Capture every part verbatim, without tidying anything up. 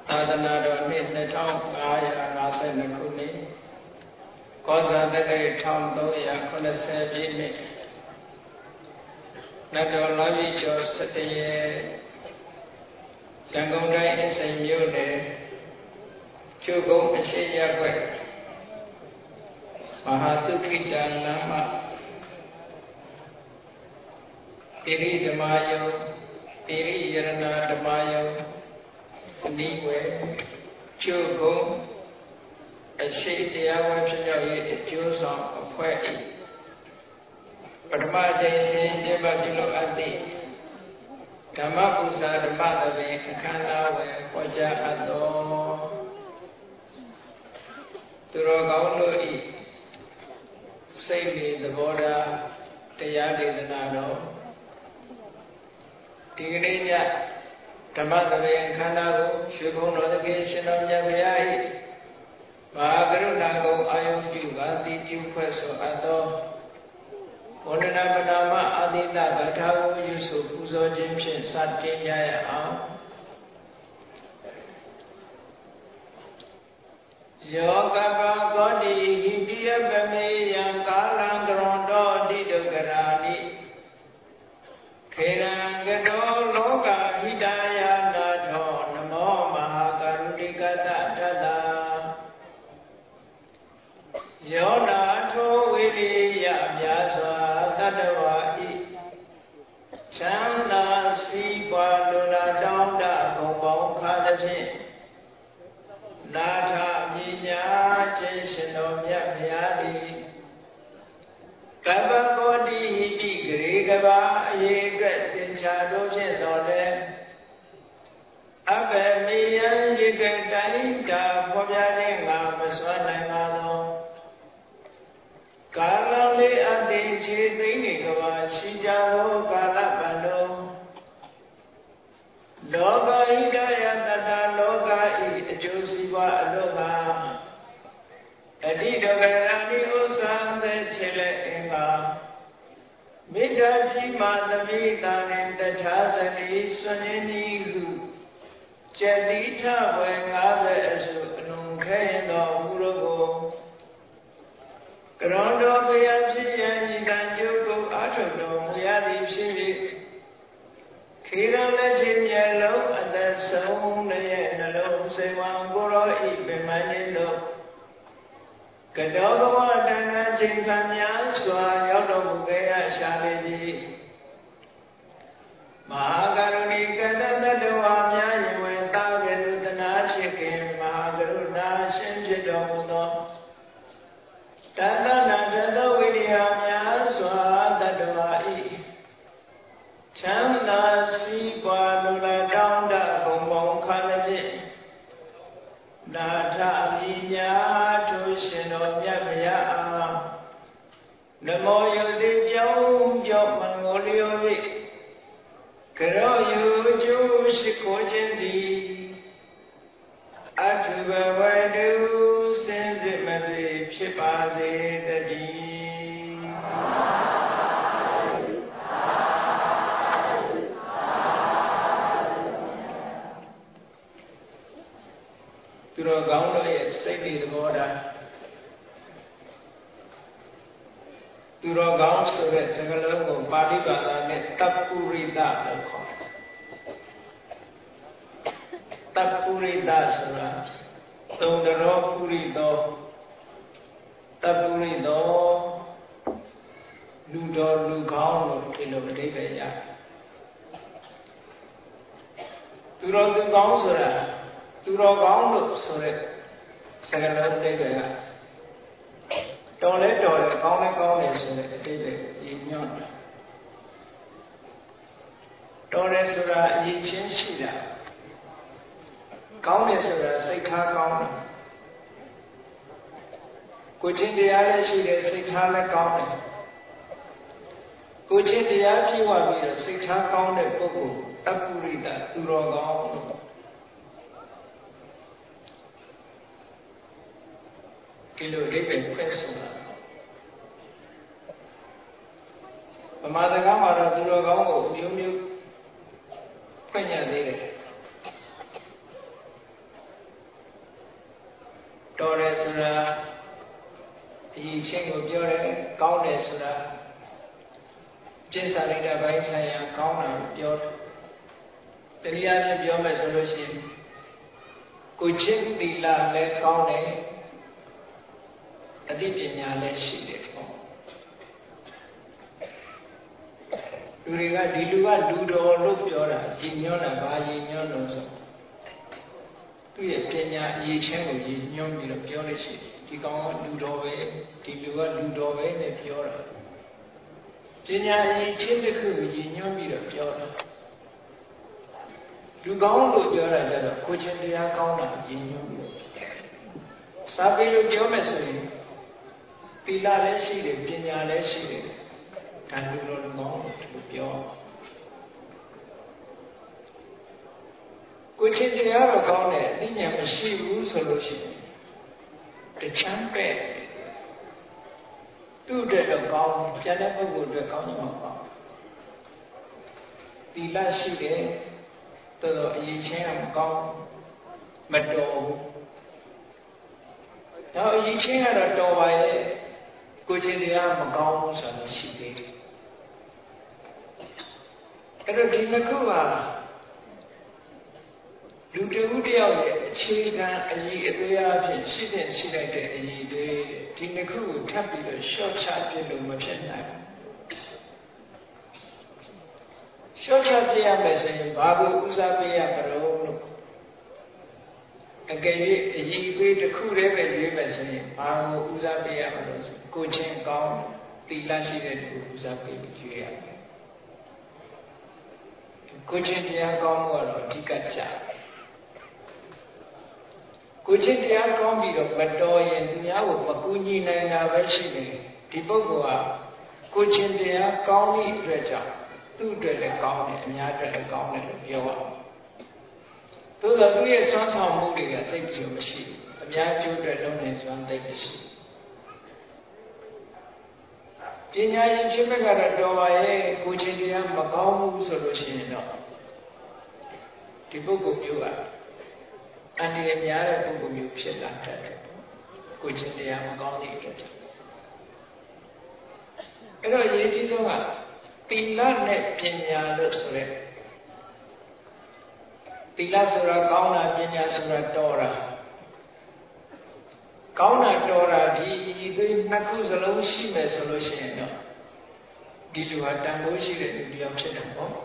သာသနာတော်နှစ်နှစ်ထောင်ငါးရာငါးဆယ်နှစ်ခုနှစ်ကောဇာတက္ကရာတစ်ထောင်သုံးရာခုနှစ်ဆယ်ပြည့်နှစ်နတ်တော်လာပြီကျော်စတရေရန်ကုန်တိုင်းအင်းစိန်မြို့နယ်ကျုပ်ကုန်းအရှိရဘက်မဟာသုခိတနာမတိရိဓမ္မယုတိရိယရဏဓမ္မယုအနိဝေကျုပ်ကုန်းအရှိတရားဝဲဖြစ်ရောက်ရေးအကျိုးဆောင်အဖွဲ့၏ပထမကျင့်စဉ်ကျင့်ပပြုလုပ်အပ်သည့်ဓမ္မပူဇာဓမ္မသဘင်အခမ်းအနားဝယ်ဟောကြားအပ်သောသူတော်ကောင်းတို့၏စိတ်နေသဘောထားတရားဒေသနာတော်ဒီကနေ့ညဓမ္မသဘင်အခမ်းအနားကိုရွှေဘုံတော်သခင်ရှင်တော်မြတ်ဘုရား၏မဟာကရုဏာကုံအာယုပြုပါတိပြုဖွဲ့ဆိုအပ်သောဝန္ဒနာပနာမအာတိတဂထာကိုယူဆိုပူဇော်ခြင်းဖြင့်စတင်ကြရအောင်ယောကပကောတိဟိပိယပမေယံကာလံကရွန်တောတိတုကရာနိခေရံကတောလောကဟိတယနာထောနမောမဟာကရုဏိကတတတယောနာထောဝိရိယမြာစွာတတဝါဤချမ်းသာစီးပွားလူနာတောင်းတဘုံပေါင်းခါသဖြင့်နာထမြညာခြင်းရှင်တော်မြတ်ဘုရားသည်ကပ္ပကောတိဟိတိဂရေကဘာအရေးအတွက်သင်္ချာတို့ဖြင့်တော်လဲအဘယ်မေယံဒီကတိုင်းတာဖော်ပြခြင်းငါမစွမ်းနိုင်ပါသောကာလလေးအတိခြေသိမ့်နေကဘာရှိကြသောကာလပတ်လုံးလောကဣဒယတတလောကဤအကျိုးစီးပွားအလို့ပါအတိတကရာနိဥစ္စာသက်ချေလက်အင်္ဂါမေတ္တာရှိမှသမိတာနှင့်တထာဇတိစွန့်င်းဤဟုကျက်တိထဝေငါးပဲအစုအလုံးခဲရင်တော်မူလို့ကိုကရွန်တော်ဘုရားဖြစ်ရန်ဤကံကျုပ်ကိုအာထုတော်မူရသည်ဖြစ်၍ခေရလက်ချင်းမျက်လုံးအသက်ဆုံးရဲ့နှလုံးစိတ်ဝံကိုရောဤပင်မခြင်းတို့ကတောဘဝတဏ္ဍချိန်ခံများစွာရောက်တော်မူခဲ့ရရှာလေသည်မဟာကရုဏီကတတတဝါများယဝင်တာကရုဏာရှိခင်မဟာကရုဏာရှင်ဖြစ်တော်မူသောတသနာတသောဝိရိယများစွာတတဝါဤချမ်းသာစီးပွားလူလာတောင်းတဘုံဘုံခါလည်းဖြင့်နာထမြညာထုရှင်တော်မြတ်ဘုရားအားနမောယတိပြောင်းပြောင်းမင်္ဂလျော၏ကရောယုကျိုးရှိခိုးခြင်းသည်အထုဘဝတုစင်စစ်မပြေဖြစ်ပါစေတည်းသူတော်ကောင်းတို့ရဲ့စိတ်တွေသဘောထားသူတော်ကောင်းဆိုတဲ့စကားလုံးကိုပါဠိဘာသာနဲ့တပ္ပုရိသလို့ခေါ်တယ်တပ္ပုရိသဆိုတာသုံးတော်ပုရိသောတပ္ပုရိသောလူတော်လူကောင်းလို့ဒီလိုအဓိပ္ပာယ်ရသူတော်သူကောင်းဆိုတာသူတော်ကောင်းလို့ဆိုတဲ့စကားလုံးအဓိပ္ပာယ်ကတော်လဲတော်တယ်ကောင်းလဲကောင်းတယ်ဆိုတဲ့အဓိပ္ပာယ်ညီညွတ်တယ်တော်တယ်ဆိုတာအရေးချင်းရှိတာကောင်းတယ်ဆိုတာစိတ်ထားကောင်းတယ်ကိုချင်းတရားလည်းရှိတယ်စိတ်ထားလည်းကောင်းတယ်ကိုချင်းတရားပြည့်ဝပြီးတော့စိတ်ထားကောင်းတဲ့ပုဂ္ဂိုလ်တပ္ပုရိသသူတော်ကောင်းလို့ဒီလိုအဓိပ္ပာယ်ဖွင့်ဆိုတာဗမာစကားမှာတော့သူတော်ကောင်းကိုမျိုးမျိုးဖွင့်ရသေးတယ်တော်တယ်ဆိုတာအရေးချင်းကိုပြောတယ်ကောင်းတယ်ဆိုတာကျင့်စာလိုက်တဲ့ဘိုင်းဆိုင်ရာကောင်းတာပြောတယ်တရားနဲ့ပြောမယ်ဆိုလို့ရှိရင်ကိုချင်းသီလလည်းကောင်းတယ်အသိပညာလည်းရှိတယ်ပေါ့လူတွေကဒီလူကလူတော်လို့ပြောတာရည်ညွှန်းတာဘာရည်ညွှန်းလို့ဆိုသူ့ရဲ့ပညာအရေးချင်းကိုရည်ညွှန်းပြီးတော့ပြောလို့ရှိတယ်ဒီကောင်ကလူတော်ပဲဒီလူကလူတော်ပဲနဲ့ပြောတာပညာအရေးချင်းတစ်ခုကိုရည်ညွှန်းပြီးတော့ပြောတာလူကောင်းလို့ပြောတာကြတော့ကိုချင်းတရားကောင်းတာရည်ညွှန်းပြီးစာပေလို့ပြောမယ်ဆိုရင်သီလလည်းရှိတယ်ပညာလည်းရှိတယ်ဒါလူတော်လူကောင်းလို့ပြောကိုချင်းတရားတော့ကောင်းတယ်အသိဉာဏ်မရှိဘူးဆိုလို့ရှိရင်တချမ်းပဲ့သူ့အတွက်တော့ကောင်းကျန်တဲ့ပုဂ္ဂိုလ်အတွက်ကောင်းမှာပါသီလရှိတယ်တော်တော်အရေးချင်းမကောင်းမတော်ဘူးတော့အရေးချင်းကတော့တော်ပါရဲ့ကိုချင်းတရားမကောင်းဘူးဆိုတော့ရှိသေးတယ်အဲ့တော့ဒီနှစ်ခုဟာလူတဦးတယောက်ရဲ့အခြေခံအရေးအသေးအဖြစ်ရှိတဲ့ရှိလိုက်တဲ့အရေးတွေဒီနှစ်ခုကိုထပ်ပြီးတော့ရှော့ချပြလို့မဖြစ်နိုင်ဘူးရှော့ချပြရမယ်ဆိုရင်ဘာကိုဦးစားပေးရမလို့အကယ်၍အရေးပေးတစ်ခုတည်းပဲရွေးမယ်ဆိုရင်ဘာကိုဦးစားပေးရမလို့ဆိုကိုချင်းကောင်းသီလရှိတဲ့သူဦးစားပေးပြီးရွေးရမယ်ကိုချင်းတရားကောင်းမှုကတော့အဓိကကျတယ်ကိုချင်းတရားကောင်းပြီးတော့မတော်ရင်သူများကိုမကူညီနိုင်တာပဲရှိနေဒီပုဂ္ဂိုလ်ဟာကိုချင်းတရားကောင်းသည့်အတွက်ကြောင့်သူ့အတွက်လည်းကောင်းတယ်အများအတွက်လည်းကောင်းတယ်လို့ပြောရအောင်သို့သောသူရဲ့ဆွမ်းဆောင်မှုတွေကသိပြီးတော့မရှိဘူးအများကျိုးအတွက်လုံးနေစွမ်းသိမရှိပညာရှင်ချင်းဘက်ကတော့တော်ပါရဲ့ကိုချင်းတရားမကောင်းဘူးဆိုလို့ရှိရင်တော့ဒီပုဂ္ဂိုလ်မျိုးကအန္တရာယ်များတဲ့ပုဂ္ဂိုလ်မျိုးဖြစ်လာတတ်တယ်ကိုချင်းတရားမကောင်းတဲ့အတွက်အဲ့တော့ရေးကြီးဆုံးကသီလနဲ့ပညာလို့ဆိုရဲသီလဆိုတာကောင်းတာပညာဆိုတာတော်တာကောင်းတာတော်တာဒီဒီနှစ်ခုစလုံးရှိမယ်ဆိုလို့ရှိရင်တော့ဒီလူဟာတန်ဖိုးရှိတဲ့လူတစ်ယောက်ဖြစ်တယ်ပေါ့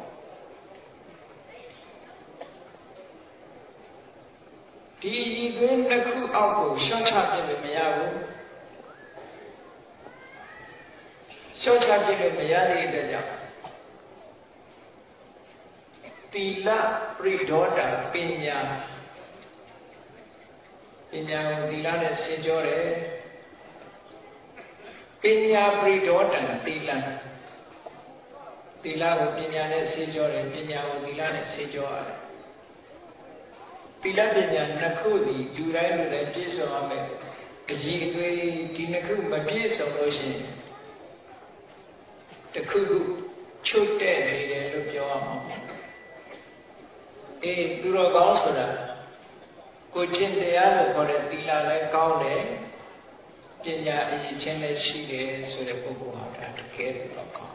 ဒီဤသွင်းတစ်ခုအောက်ကိုရှော့ချပြလို့မရဘူးရှော့ချပြလို့မရတဲ့အတွက်ကြောင့်သီလပရိဒေါတာပညာပညာကိုသီလနဲ့ရှင်းကြောတယ်ပညာပရိဒေါတာသီလသီလကိုပညာနဲ့ရှင်းကြောတယ်ပညာကိုသီလနဲ့ရှင်းကြောရတယ်သီလပညာနှစ်ခုဒီလူတိုင်းလူတိုင်းပြည့်စုံရမယ်အရေးအသွေးဒီနှစ်ခုမပြည့်စုံလို့ရှိရင်တစ်ခုခုချုပ်တဲ့နေတယ်လို့ပြောရမှာအေးသူတော်ကောင်းဆိုတာကိုချင်းတရားလို့ခေါ်တဲ့သီလလည်းကောင်းတယ်ပညာအရေးချင်းလည်းရှိတယ်ဆိုတဲ့ပုဂ္ဂိုလ်ဟာဒါတကယ်တော့ကောင်း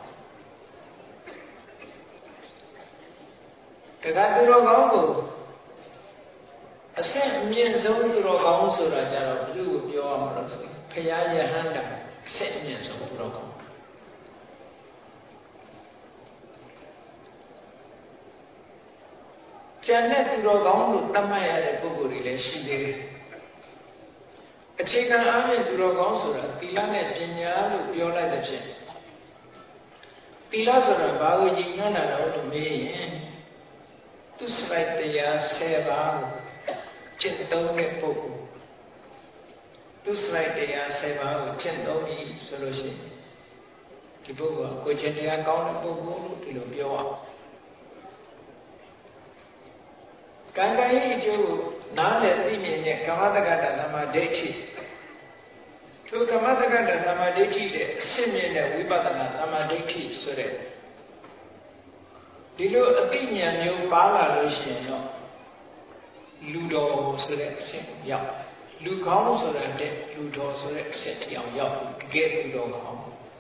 တယ်ဒါကသူတော်ကောင်းကိုအဆင့်အမြင့်ဆုံးသူတော်ကောင်းဆိုတာကြတော့ဘယ်လိုပြောရမလဲဆိုရင်ဘုရားယဟန္တာအဆင့်အမြင့်ဆုံးသူတော်ကောင်းကျန်တဲ့သူတော်ကောင်းလို့သတ်မှတ်ရတဲ့ပုဂ္ဂိုလ်တွေလည်းရှိသေးတယ်အခြေခံအားဖြင့်သူတော်ကောင်းဆိုတာသီလနဲ့ပညာလို့ပြောလိုက်တဲ့ဖြင့်သီလဆိုတာဘာကိုရည်ညွှန်းတာလဲလို့မေးရင်သူစရိုက်တရားဆယ်ပါးကိုကျင့်သုံးတဲ့ပုဂ္ဂိုလ်သူစရိုက်တရားဆယ်ပါးကိုကျင့်သုံးပြီဆိုလို့ရှိရင်ဒီပုဂ္ဂိုလ်ကကိုယ်ကျင့်တရားကောင်းတဲ့ပုဂ္ဂိုလ်လို့ဒီလိုပြောအောင်ကံကံရဲ့အကျိုးကိုနားလည်သိမြင်တဲ့ကမ္မတက္ကတာသမာဓိဋ္ဌိထိုကမ္မတက္ကတာသမာဓိဋ္ဌိရဲ့အရှင်းမြင်တဲ့ဝိပဿနာသမာဓိဋ္ဌိဆိုတဲ့ဒီလိုအသိဉာဏ်မျိုးပါလာလို့ရှိရင်တော့လူတော်ဆိုတဲ့အဆင့်ရောက်လူကောင်းဆိုတာတဲ့လူတော်ဆိုတဲ့အချက်တရားရောက်တကယ်လူတော်ကောင်း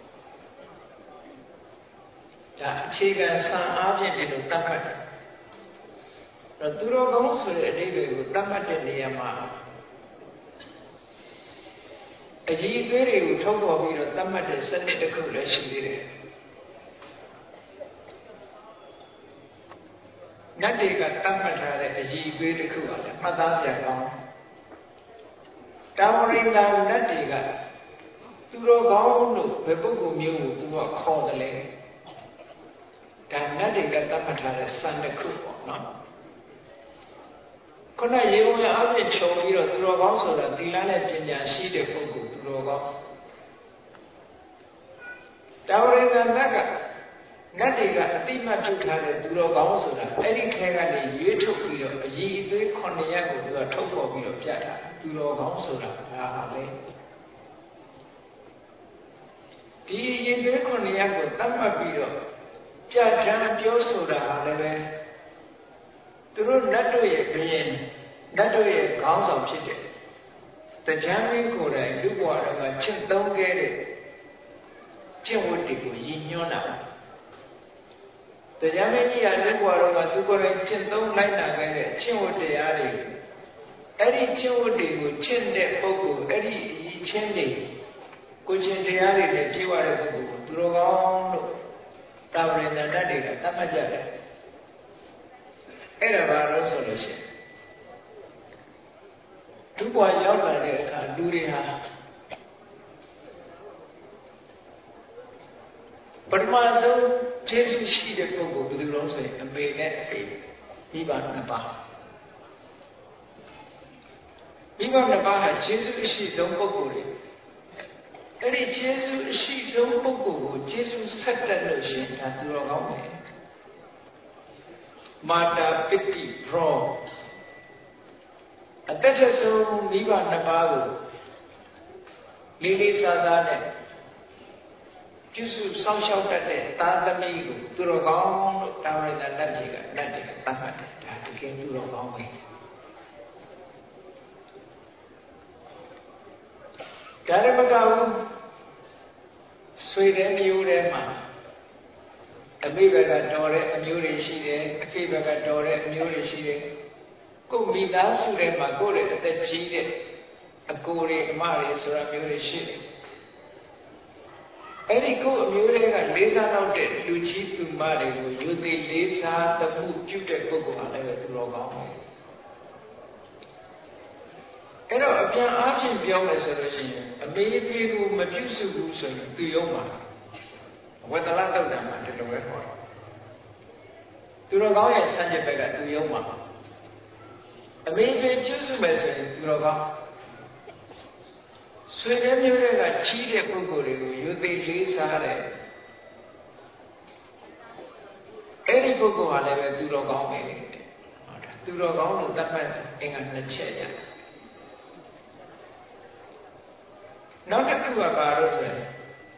ဒါအခြေခံစံအားဖြင့်ဒီလိုတတ်မှတ်တယ်တော့သူတော်ကောင်းဆိုတဲ့အဓိပ္ပာယ်ကိုတတ်မှတ်တဲ့နေရာမှာအကြီးအသေးတွေကိုထုတ်ပေါ်ပြီးတော့တတ်မှတ်တဲ့စနစ်တစ်ခုလည်းရှိသေးတယ်နတ်တွေကတတ်မှတ်ထားတဲ့အကြီးအသေးတစ်ခုပါလေမှတ်သားစရာကောင်းတာဝရိန္ဒာနတ်တွေကသူတော်ကောင်းလို့ဘယ်ပုဂ္ဂိုလ်မျိုးကိုသူကခေါ်တယ်လဲဒါနတ်တွေကတတ်မှတ်ထားတဲ့စံတစ်ခုပေါ့နော်ခုနရေဝင်အားဖြင့်ခြုံပြီးတော့သူတော်ကောင်းဆိုတာသီလနဲ့ပညာရှိတဲ့ပုဂ္ဂိုလ်သူတော်ကောင်းတာဝရိန္ဒာနတ်ကနတ်တွေကအတိမတ်ထုတ်ထားတဲ့သူတော်ကောင်းဆိုတာအဲ့ဒီခဲကနေရွေးထုတ်ပြီးတော့အည်အသွေးခုနှစ်ရပ်ကိုသူကထုတ်ပေါ်ပြီးတော့ပြတာသူတော်ကောင်းဆိုတာဒါဟာလေဒီအည်အသွေးခုနှစ်ရပ်ကိုသတ်မှတ်ပြီးတော့ပြဋ္ဌာန်းပြောဆိုတာဟာလည်းပဲသူတို့နတ်တို့ရဲ့ဘုရင်နတ်တို့ရဲ့ခေါင်းဆောင်ဖြစ်တဲ့တရားမင်းကိုယ်တိုင်လူ့ဘဝတော်ကချစ်သုံးခဲ့တဲ့ကျင့်ဝတ်တွေကိုရည်ညွှန်းတာတရားမင်းကြီးကလူ့ဘဝတော်ကသူကိုယ်တိုင်ချစ်သုံးလိုက်နာခဲ့တဲ့ကျင့်ဝတ်တရားတွေအဲ့ဒီကျင့်ဝတ်တွေကိုချစ်တဲ့ပုဂ္ဂိုလ်အဲ့ဒီအည်ချင်းတွေကိုချင်းတရားတွေနဲ့ပြေဝတဲ့ပုဂ္ဂိုလ်ကိုသူတော်ကောင်းလို့တာဝရိန္ဒာတတ်တွေကသတ်မှတ်ကြတယ်အဲ့ဒါဘာလို့ဆိုလို့ရှိရင်သူ့ဘဝရောက်လာတဲ့အခါလူတွေဟာပထမဆုံးခြေဆုရှိတဲ့ပုဂ္ဂိုလ်ဘယ်သူလို့ဆိုရင်အမေနဲ့အဖေမိဘနှစ်ပါးမိဘနှစ်ပါးဟာခြေဆုအရှိဆုံးပုဂ္ဂိုလ်တွေအဲ့ဒီခြေဆုအရှိဆုံးပုဂ္ဂိုလ်ကိုခြေဆုဆက်တတ်လို့ရှိရင်ဒါသူတော်ကောင်းတယ်မာတာပိတိဘရောအသက်ထဆုံးမိဘနှစ်ပါးကိုလေးလေးစားစားနဲ့ပြုစုစောင့်ရှောက်တတ်တဲ့သာသမီကိုသူတော်ကောင်းလို့တာဝရိန္ဒာနတ်ကြီးကနတ်တွေကသတ်မှတ်တယ်ဒါတကယ်သူတော်ကောင်းပဲဒါရမကဘူးဆွေတဲ့မျိုးထဲမှာအမေဘက်ကတော်တဲ့အမျိုးတွေရှိတယ်အဖေဘက်ကတော်တဲ့အမျိုးတွေရှိတယ်ကိုမိသားစုထဲမှာကိုယ့်ရဲ့အသက်ကြီးတဲ့အကိုတွေအမတွေဆိုတာမျိုးတွေရှိတယ်အဲ့ဒီကိုယ့်အမျိုးတွေကလေးစားတော့တဲ့လူကြီးသူမတွေကိုယူသည်လေးစားသမှုပြုတဲ့ပုဂ္ဂိုလ်ဟာလည်းသူတော်ကောင်းတယ်အဲ့တော့အပြန်အားဖြင့်ပြောမယ်ဆိုလို့ရှိရင်အမေအဖေကိုမပြုစုဘူးဆိုရင်သူရုံးမှာဝတ္တလတုတ်တံမှာဒီလိုပဲခေါ်တယ်သူတော်ကောင်းရဲ့ဆန့်ကျင်ဘက်ကသူရုံးမှာအမေအဖေပြုစုမယ်ဆိုရင်သူတော်ကောင်းဆွေတဲ့မျိုးတွေကချီးတဲ့ပုဂ္ဂိုလ်တွေကိုယူသိလေးစားတဲ့အဲ့ဒီပုဂ္ဂိုလ်ဟာလည်းပဲသူတော်ကောင်းပဲဟုတ်တယ်သူတော်ကောင်းလို့သတ်မှတ်အင်္ဂါနှစ်ချက်ရနောက်တစ်ခုကဘာလို့ဆိုရင်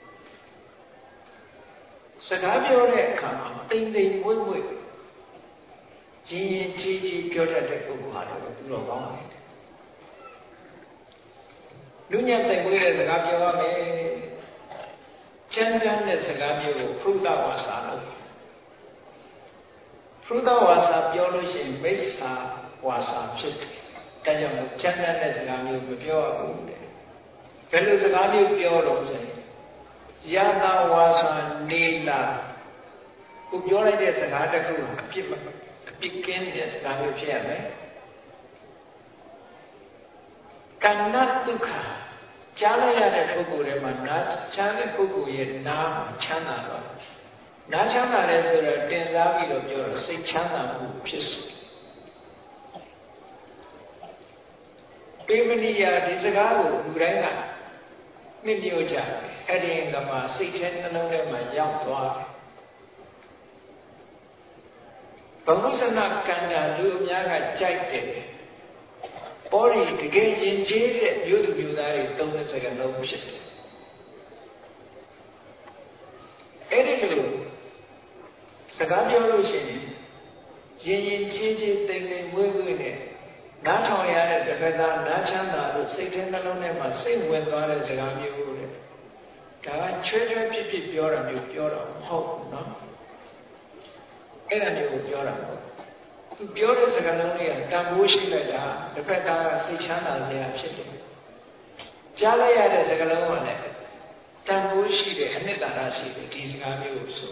စကားပြောတဲ့အခါမှာတိမ်တိမ်မွေ့မွေ့ရင်းရင်ကြီးကြီးပြောတတ်တဲ့ပုဂ္ဂိုလ်ဟာလည်းသူတော်ကောင်းတယ်လူညံ့တိမ်မွေ့တဲ့စကားပြောရမယ်ချမ်းချမ်းတဲ့စကားမျိုးကိုဖရုဒဝါစာလို့ဖရုဒဝါစာပြောလို့ရှိရင်မိစ္ဆာဝါစာဖြစ်တယ်ဒါကြောင့်ချမ်းချမ်းတဲ့စကားမျိုးမပြောရဘူးတဲ့ဘယ်လိုစကားမျိုးပြောတော့ဆိုရင်ယတာဝါစာနေလာကိုပြောလိုက်တဲ့စကားတစ်ခုအပြစ်အပြစ်ကင်းတဲ့စကားမျိုးဖြစ်ရမယ်ကဏ္ဍဒုက္ခကြားလိုက်ရတဲ့ပုဂ္ဂိုလ်တွေမှာနာချမ်းတဲ့ပုဂ္ဂိုလ်ရဲ့နာချမ်းသာတော့နာချမ်းသာတယ်ဆိုတော့တင်စားပြီးတော့ပြောတော့စိတ်ချမ်းသာမှုဖြစ်စေပေမဏိယဒီစကားကိုလူတိုင်းကမြင့်မြတ်ကြတယ်အဲ့ဒီကမှစိတ်ထဲနှလုံးထဲမှာရောက်သွားတယ်ဘဝဆနာကံတာလူအများကကြိုက်တယ်ပေါ်ရီတကယ်ရင်ကျေးတဲ့မျိုးသူမျိုးသားတွေသုံးတဲ့စကားလုံးဖြစ်တယ်အဲ့ဒီလိုစကားပြောလို့ရှိရင်ရင်ရင်ကျေးကျေးတိမ်တိမ်မွေးမွေးနဲ့နားထောင်ရတဲ့ဖက်သားနားချမ်းသာလို့စိတ်ထဲနှလုံးထဲမှာစိတ်ဝင်သွားတဲ့စကားမျိုးတဲ့ဒါကချွဲချွဲဖြစ်ဖြစ်ပြောတာမျိုးပြောတာမဟုတ်ဘူးနော်အဲ့ဒါမျိုးကိုပြောတာမဟုတ်သူပြောတဲ့စကားလုံးလေးကတန်ဖိုးရှိလိုက်တာတစ်ဖက်သားကစိတ်ချမ်းသာစရာဖြစ်တယ်ကြားလိုက်ရတဲ့စကားလုံးကလည်းတန်ဖိုးရှိတယ်အနှစ်သာရရှိတယ်ဒီစကားမျိုးကိုဆို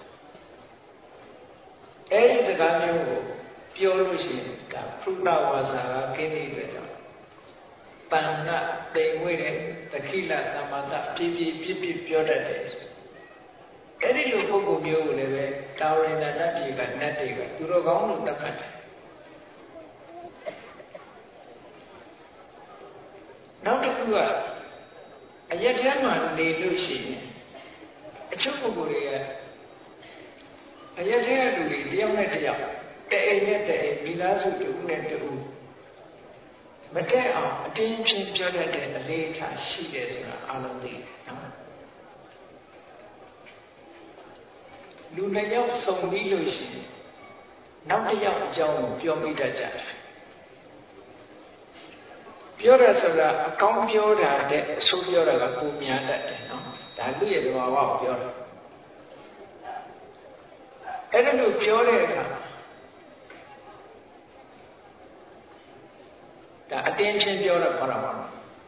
အဲ့ဒီစကားမျိုးကိုပြောလို့ရှိရင်ဒါဖုဒ္ဓဝါစာကခင်းနေတဲ့ကြောင့်ပဏ္ဏတိမ်ဝိတဲ့တခိလသမ္မာတပြည့်ပြည့်ပြည့်ပြည့်ပြောတတ်တယ်အဲ့ဒီလိုပုဂ္ဂိုလ်မျိုးကိုလည်းပဲတာဝရဏတ္တိကနတ်တွေကသူတော်ကောင်းလို့သတ်မှတ်တယ်နောက်တစ်ခုကအရက်ထဲမှာနေလို့ရှိရင်အချို့ပုဂ္ဂိုလ်တွေကအရက်ထဲကလူတွေတယောက်နဲ့တယောက်တအိမ်နဲ့တအိမ်မိသားစုတူနဲ့တူမတည့်အောင်အတင်းချင်းပြောတတ်တဲ့အလေးထားရှိတယ်ဆိုတာအားလုံးသိတယ်နော်လူတစ်ယောက်စုံပြီးလို့ရှိရင်နောက်တစ်ယောက်အကြောင်းကိုပြောမိတတ်ကြတယ်ပြောရဆိုတာအကောင်းပြောတာတဲ့အဆိုးပြောတာကပုံများတတ်တယ်နော်ဒါလူရဲ့သဘာဝကိုပြောတာအဲ့ဒါလို့ပြောတဲ့အခါဒါအတင်းချင်းပြောတော့ခေါ်တာပါ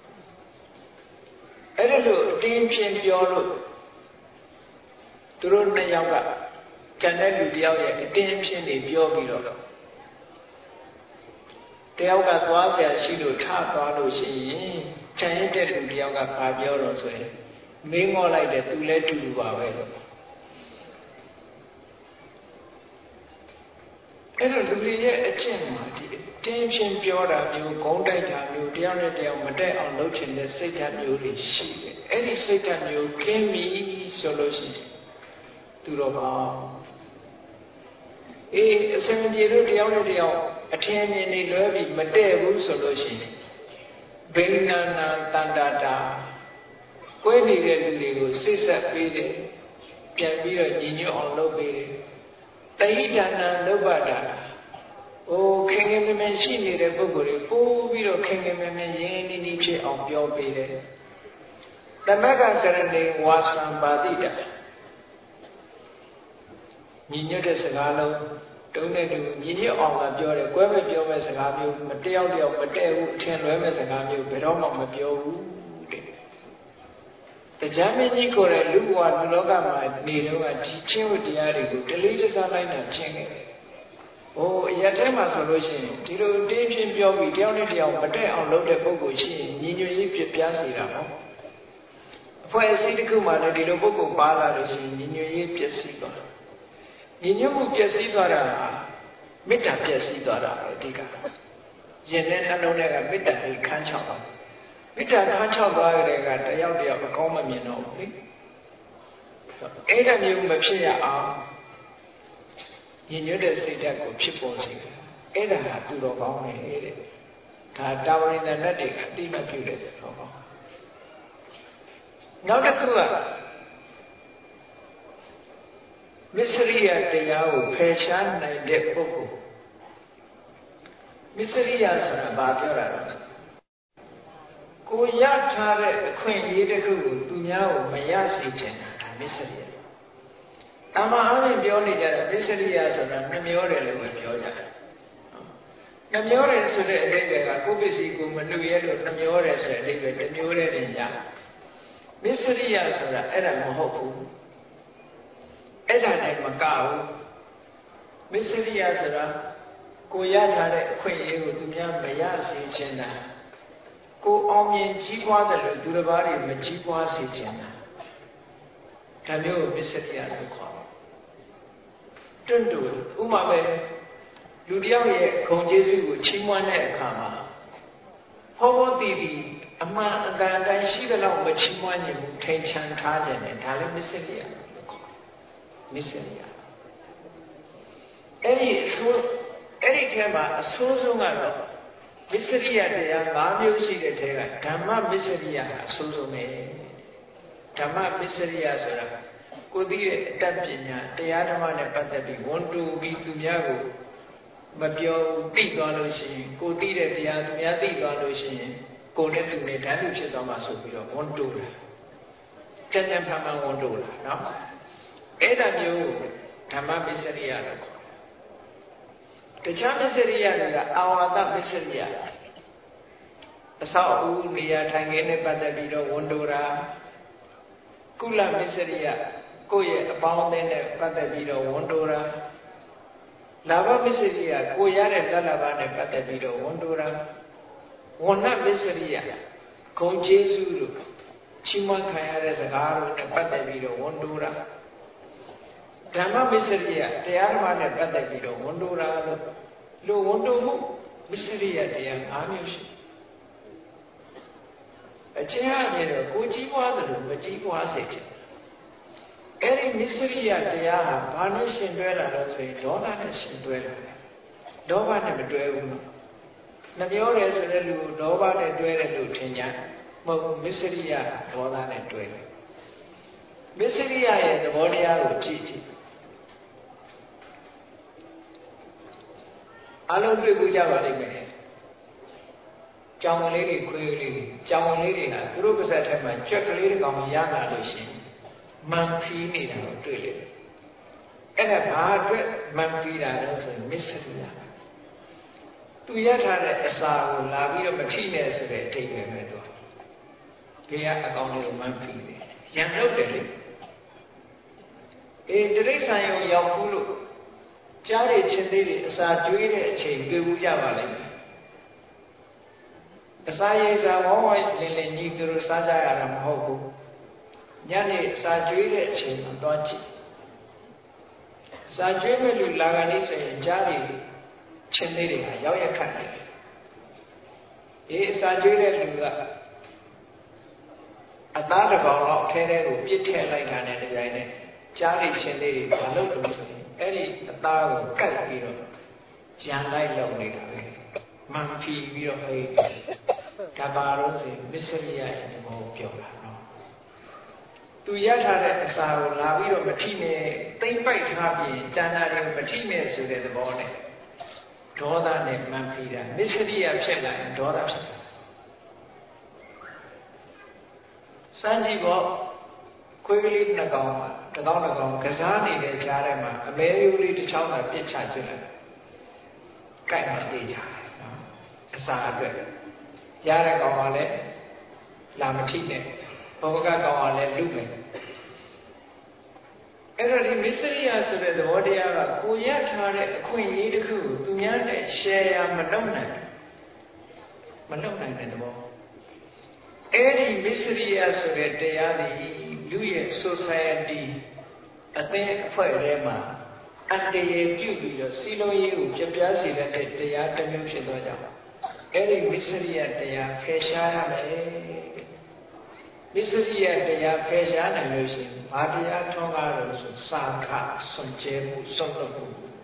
အဲ့ဒါလို့အတင်းချင်းပြောလို့သူတို့နှစ်ယောက်ကကျန်တဲ့လူတယောက်ရဲ့အတင်းချင်းတွေပြောပြီးတော့တယောက်ကသွားကြရှိလို့ထသွားလို့ရှိရင်ခြံရတဲ့လူတယောက်ကပါပြောတော့ဆိုရင်မင်းငေါ်လိုက်တယ်သူလည်းတူတူပါပဲလို့အဲ့တော့လူတွေရဲ့အကျင့်မှာဒီတင်းချင်းပြောတာမျိုးဂုံးတိုက်တာမျိုးတယောက်နဲ့တယောက်မတက်အောင်လုပ်ချင်တဲ့စိတ်ဓာတ်မျိုးတွေရှိတယ်အဲ့ဒီစိတ်ဓာတ်မျိုးခင်းပြီဆိုလို့ရှိရင်သူတော်ကောင်းအေးအစဉ်ပြေလို့တယောက်နဲ့တယောက်အထင်မြင်နေလွဲပြီးမတည့်ဘူးဆိုလို့ရှိရင်ဘိန္နာနာတန္တာတာကိုယ်နေတဲ့လူတွေကိုစိတ်ဆက်ပေးတယ်ပြန်ပြီးတော့ညီညွတ်အောင်လုပ်ပေးတယ်တဟိတနာလုပ္ပတာဟိုခင်ခင်မင်မင်ရှိနေတဲ့ပုဂ္ဂိုလ်တွေပို့ပြီးတော့ခင်ခင်မင်မင်ရင်းနှီးနှီးဖြစ်အောင်ပြောပေးတယ်သမဂ္ဂကရဏေဝါစံပါတိတညီညွတ်တဲ့စကားလုံးတုံးတဲ့သူညီညွတ်အောင်ကပြောတယ်ကွဲမဲ့ပြောမဲ့စကားမျိုးမတယောက်တယောက်မတည့်ဘူးအထင်လွဲမဲ့စကားမျိုးဘယ်တော့မှမပြောဘူးတဲ့တရားမင်းကြီးကိုယ်တိုင်လူဘဝလူလောကမှာနေတော့ဒီချင်းဝတရားတွေကိုတလေးတစားလိုက်တာချင်းခဲ့တယ်ဟိုအရက်ထဲမှာဆိုလို့ရှိရင်ဒီလိုတင်းပြင်းပြောပြီးတယောက်နဲ့တယောက်မတည့်အောင်လုပ်တဲ့ပုဂ္ဂိုလ်ရှိရင်ညီညွတ်ရေးပြပြစေတာပေါ့အဖွဲ့အစည်းတစ်ခုမှလည်းဒီလိုပုဂ္ဂိုလ်ပါလာလို့ရှိရင်ညီညွတ်ရေးပြည့်စည်သွားညီညွတ်မှုပြည့်စည်သွားတာမေတ္တာပြည့်စည်သွားတာအဓိကရင်ထဲနှလုံးထဲကမေတ္တာကိုခန်းချောက်ပါမေတ္တာခန်းချောက်သွားတဲ့ကတယောက်တယောက်အကောင်းမမြင်တော့ဘူးလေအဲ့ဒါမျိုးမဖြစ်ရအောင်ညီညွတ်တဲ့စိတ်ဓာတ်ကိုဖြစ်ပေါ်စေတယ်အဲ့ဒါဟာသူတော်ကောင်းနေတဲ့ဒါတာဝရိန္ဒနတ်တွေအတိမပြုတဲ့သူတော်ကောင်းနောက်တစ်ခုကမစ္စရိယတရားကိုဖယ်ရှားနိုင်တဲ့ပုဂ္ဂိုလ်မစ္စရိယဆိုတာဘာပြောတာလဲကိုရထားတဲ့အခွင့်အရေးတစ်ခုကိုသူများကိုမရစေချင်တာဒါမစ္စရိယအမှန်အမှန်ပြောနေကြတဲ့မစ္စရိယဆိုတာနှမျောတယ်လို့ပဲပြောကြတယ်နှမျောတယ်ဆိုတဲ့အဓိပ္ပာယ်ကကိုပစ္စည်းကိုမလူရဲလို့နှမျောတယ်ဆိုတဲ့အဓိပ္ပာယ်တစ်မျိုးတည်းနဲ့ညာမစ္စရိယဆိုတာအဲ့ဒါမဟုတ်ဘူးအဲ့ဒါနဲ့မကဘူးမစ္စရိယဆိုတာကိုရထားတဲ့အခွင့်အရေးကိုသူများမရစေချင်တာကိုအောင်မြင်ကြီးပွားတယ်လို့သူတစ်ပါးတွေမကြီးပွားစေချင်တာဒါမျိုးကိုမစ္စရိယလို့ခေါ်တယ်တွန့်တူဥမာပဲလူတယောက်ရဲ့ဂုဏ်ကျေးဇူးကိုချီးမွမ်းတဲ့အခါမှာဟောဖို့တည်ပြီးအမှန်အကန်တိုင်းရှိသလောက်မချီးမွမ်းခြင်းထိန်ချန်ထားခြင်းနဲ့ဒါလည်းမစ္စရိယလို့ခေါ်တယ်မစ္စရိယအဲ့ဒီအဆိုးအဲ့ဒီထဲမှာအဆိုးဆုံးကတော့မစ္စရိယတရား၅မျိုးရှိတဲ့ထဲကဓမ္မမစ္စရိယအဆိုးဆုံးပဲဓမ္မမစ္စရိယဆိုတာကိုသိတဲ့အတတ်ပညာတရားဓမ္မနဲ့ပတ်သက်ပြီးဝန်တူပြီးသူများကိုမပြောသိသွားလို့ရှိရင်ကိုသိတဲ့တရားသူများသိသွားလို့ရှိရင်ကိုနဲ့သူနဲ့ဓာတ်လူဖြစ်သွားမှာဆိုပြီးတော့ဝန်တိုးတာကြံ့ကြံ့ဖန်ဖန်ဝန်တိုးတာနော်အဲ့ဒါမျိုးဓမ္မပစ္စရိယလို့ခေါ်တယ်တခြားပစ္စရိယတွေကအာဝါဒပစ္စရိယအဆောက်အဦနေရာထိုင်ခင်းနဲ့ပတ်သက်ပြီးတော့ဝန်တိုးတာကုလပစ္စရိယကိုယ့်ရဲ့အပေါင်းအသင်းနဲ့ပတ်သက်ပြီးတော့ဝန်တိုးတာလာဘပစ္စရိယကိုရတဲ့တဏ္ဍာနဲ့ပတ်သက်ပြီးတော့ဝန်တိုးတာဝဏ္ဏပစ္စရိယဂုံကျေးဇူးတို့ချီးမွမ်းခံရတဲ့စကားတို့နဲ့ပတ်သက်ပြီးတော့ဝန်တိုးတာဓမ္မပစ္စရိယတရားဓမ္မနဲ့ပတ်သက်ပြီးတော့ဝန်တိုးတာလို့လို့ဝန်တိုးမှုပစ္စရိယတရား၅မျိုးရှိအချင်းအမြင်တော့ကိုကြီးပွားသလိုမကြီးပွားစေချင်အဲ့ဒီမစ္စရိယတရားဟာဘာနဲ့ရှင်တွဲတာလဲဆိုရင်ဒေါသနဲ့ရှင်တွဲတာဒေါဘနဲ့မတွဲဘူးနှမျောတယ်ဆိုတဲ့လူကိုဒေါဘနဲ့တွဲတယ်လို့ထင်ကြမဟုတ်ဘူးမစ္စရိယဒေါသနဲ့တွဲတယ်မစ္စရိယရဲ့သဘောတရားကိုကြည့်ကြည့်အလုံးတွေ့ကြပါလိမ့်မယ်ကြောင်လေးတွေခွေးလေးတွေကြောင်လေးတွေဟာသူတို့ပါဇက်ထဲမှာကြွက်ကလေးတစ်ကောင်ရလာလို့ရှိရင်မန်ဖီးနေတာကိုတွေ့လေအဲ့ဒါဘာအတွက်မန်ဖီးတာလဲဆိုရင်မစ္စရိယသူရထားတဲ့အစာကိုလာပြီးတော့မထိနဲ့ဆိုတဲ့အတိတ်ပဲပဲတော့ဘေးကအကောင်လေးကိုမန်ဖီးတယ်ရံထုတ်တယ်လေအေးတိရစ္ဆာန်ရောရောက်ဘူးလို့ကြားရချင်းသေးတွေအစာကျွေးတဲ့အချိန်တွေ့ဘူးကြပါလိမ့်မယ်အစာရည်စာဝေါဝိုင်းလင်းလင်းကြီးသူတို့စားကြရတာမဟုတ်ဘူးညနေစာကျွေးတဲ့အချိန်မှာသွားကြည့်စာကျွေးမဲ့လူလာကနေဆိုရင်ကြားရည်ချင်းသေးတွေကရောက်ရခတ်တယ်အေးစာကျွေးတဲ့လူကအသားတစ်ကောင်လောက်ထဲထဲကိုပြစ်ထည့်လိုက်တာနဲ့တကြိုင်နဲ့ကြားရည်ချင်းသေးတွေမလုပ်လို့ဆိုရင်အဲ့ဒီအသားကိုကတ်ပြီးတော့ရန်လိုက်လုပ်နေတာပဲမန်ဖီပြီးတော့အေးဒါပါလို့ဆိုရင်မစ္စရိယရဲ့သဘောပြောတာနော်သူရထားတဲ့အစာကိုလာပြီးတော့မထိနဲ့သိမ့်ပိုက်ထားပြီးကျန်တာတွေမထိနဲ့ဆိုတဲ့သဘောနဲ့ဒေါသနဲ့မန်ဖီတာမစ္စရိယဖြစ်လာရင်ဒေါသဖြစ်တာစမ်းကြည့်ပေါ့ခွေးကလေးနှစ်ကောင်မှာတစ်ကောင်တစ်ကောင်ကစားနေတဲ့ကြားထဲမှာအမဲရိုးလေးတစ်ချောင်းသာပြစ်ချချစ်လိုက်ကြိုက်မှသိကြတယ်နော်အစာအတွက်ရတဲ့ကောင်ကလည်းလာမထိနဲ့ဘောကကောင်ကလည်းလူမယ်အဲ့တော့ဒီမစ္စရိယဆိုတဲ့သဘောတရားကကိုရထားတဲ့အခွင့်အရေးတစ်ခုကိုသူများနဲ့ share ရမလုပ်နိုင်မလုပ်နိုင်တဲ့သဘောအဲ့ဒီမစ္စရိယဆိုတဲ့တရားတွေလူရဲ့ society အသင်းအဖွဲ့ထဲမှာအတ္တရေပြုပြီးတော့စီလုံးရေးကိုပြပြစေတဲ့တရားတစ်မျိုးဖြစ်သွားကြပါအဲ့ဒီမစ္စရိယတရားဖယ်ရှားရမယ်မစ္စရိယတရားဖယ်ရှားနိုင်လို့ရှိရင်ဘာတရားထွန်းကားလို့ဆိုစာခစွန့်ကြဲမှုစွန့်လွတ်မှု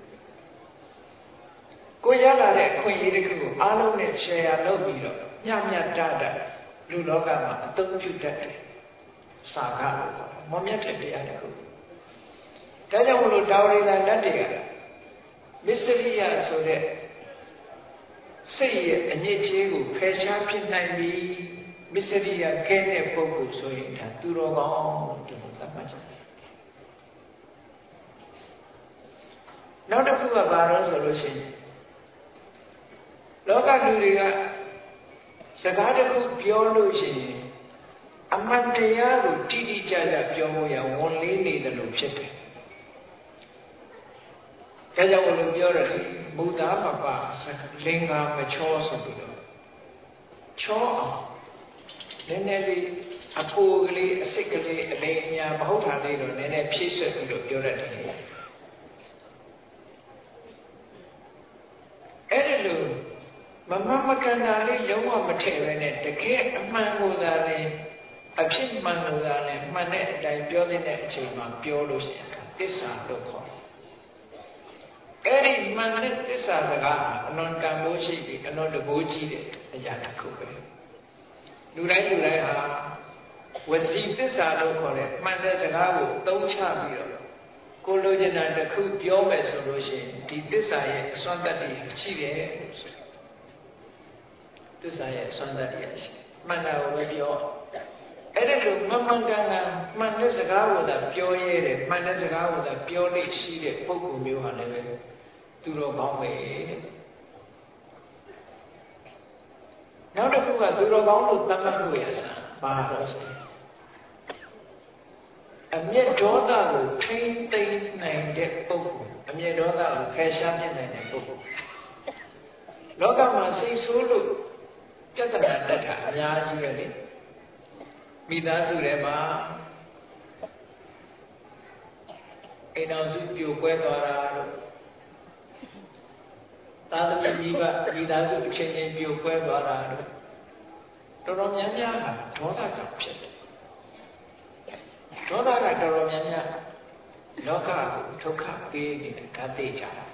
ကိုရလာတဲ့အခွင့်အရေးတစ်ခုကိုအားလုံးနဲ့ share လုပ်ပြီးတော့ညံ့ညံ့တတလူလောကမှာအသုံးပြုတတ်တယ်စာခလို့ခေါ်တယ်မမြတ်တဲ့တရားတစ်ခုဒါကြောင့်မလို့တာဝရိသာလက်တွေကမစ္စရိယဆိုတဲ့စိတ်ရဲ့အညစ်အကြေးကိုဖယ်ရှားဖြစ်နိုင်ပြီမစ္စရိယကဲတဲ့ပုဂ္ဂိုလ်ဆိုရင်ဒါသူတော်ကောင်းလို့ဒီလိုသတ်မှတ်ကြတယ်နောက်တစ်ခုကဘာလို့ဆိုလို့ရှိရင်လောကလူတွေကစကားတစ်ခုပြောလို့ရှိရင်အမှန်တရားကိုတိတိကျကျပြောဖို့ရဝန်လေးနေတယ်လို့ဖြစ်တယ်ဒါကြောင့်ဘယ်လိုပြောရလဲမူသားပပလင်္ကာမချောဆိုပြီးတော့ချောအောင်နည်းနည်းလေးအဖိုးကလေးအစိတ်ကလေးအလေးအများမဟုတ်တာလေးတော့နည်းနည်းဖြည့်ဆွတ်ပြီးတော့ပြောတတ်တယ်အဲ့ဒီလိုမမမကန်တာလေးလုံးဝမထည့်ပဲနဲ့တကယ်အမှန်ကိုသာလေအဖြစ်မှန်ကိုသာလေမှန်တဲ့အတိုင်းပြောတဲ့အချိန်မှာပြောလို့ရှိရင်သစ္စာလို့ခေါ်တယ်အဲ့ဒီမှန်တဲ့သစ္စာစကားအလွန်တန်ဖိုးရှိပြီးအလွန်တဘိုးကြီးတဲ့အရာတစ်ခုပဲလူတိုင်းလူတိုင်းဟာဝစီသစ္စာလို့ခေါ်တဲ့မှန်တဲ့စကားကိုသုံးချပြီးတော့ကိုလိုချင်တာတစ်ခုပြောမယ်ဆိုလို့ရှိရင်ဒီသစ္စာရဲ့အစွမ်းတတ္တိရှိတယ်လို့ဆိုသစ္စာရဲ့အစွမ်းတတ္တိရှိမှန်တာကိုပဲပြောအဲ့ဒါလိုမမှန်ကန်တာမှန်တဲ့စကားကိုသာပြောရဲတယ်မှန်တဲ့စကားကိုသာပြောလို့ရှိတဲ့ပုဂ္ဂိုလ်မျိုးဟာလည်းပဲသူတော်ကောင်းပဲတဲ့နောက်တစ်ခုကသူတော်ကောင်းလို့သတ်မှတ်လို့ရတာဘာလို့ဆိုအမျက်ဒေါသကိုထိမ့်သိမ့်နိုင်တဲ့ပုဂ္ဂိုလ်အမျက်ဒေါသကိုဖယ်ရှားပြနိုင်တဲ့ပုဂ္ဂိုလ်လောကမှာစိတ်ဆိုးလို့ပြဿနာတက်တာအများကြီးပဲလေမိသားစုထဲမှာအိမ်တော်စုပြိုကွဲသွားတာလို့သာသမီမိဘမိသားစုအချင်းချင်းပြိုကွဲသွားတာလို့တော်တော်များများဟာဒေါသကြောင့်ဖြစ်တယ်ဒေါသကတော်တော်များများလောကကိုဒုက္ခပေးနေတဲ့ဓာတ်သိကြတာ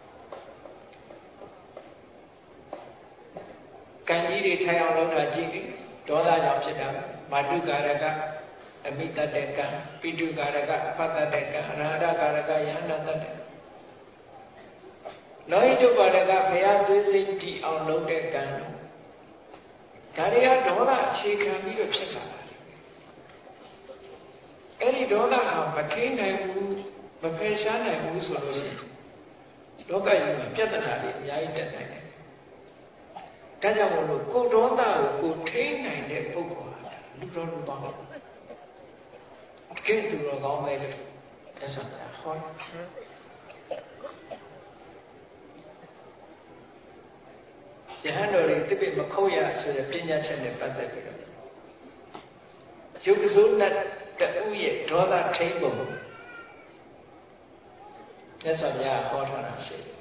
ကံကြီးတွေထိုင်အောင်လုပ်တာကြည့်တယ်ဒေါသကြောင့်ဖြစ်တာမာတုကာရကအမိတတေကံပိတုကာရကအဖတတေကံအရဟတကာရကယန္တတတေလောဟိတုပါရကဘုရားသွေးစိတ်တည်အောင်လုပ်တဲ့ကံဒါတွေကဒေါသအခြေခံပြီးတော့ဖြစ်လာတာအဲ့ဒီဒေါသဟာမထိန်နိုင်ဘူးမဖယ်ရှားနိုင်ဘူးဆိုလို့ရှိရင်လောကကြီးမှာပြဿနာတွေအများကြီးတက်နိုင်တယ်ဒါကြောင့်မို့လို့ကိုဒေါသကိုကိုထိန်နိုင်တဲ့ပုဂ္ဂိုလ်ဟာလူတော်လူကောင်းတယ်ကဲလူတော်ကောင်းပဲလို့သက်ဆိုင်တာဟောယဟန်တော်တွေတိပိမခုတ်ရဆိုတဲ့ပညာချက်နဲ့ပတ်သက်ပြီးတော့ယုတ်စိုးနဲ့တူရဲ့ဒေါသထိန်ပုံသက်ဆိုင်ရာဟောထားတာရှိတယ်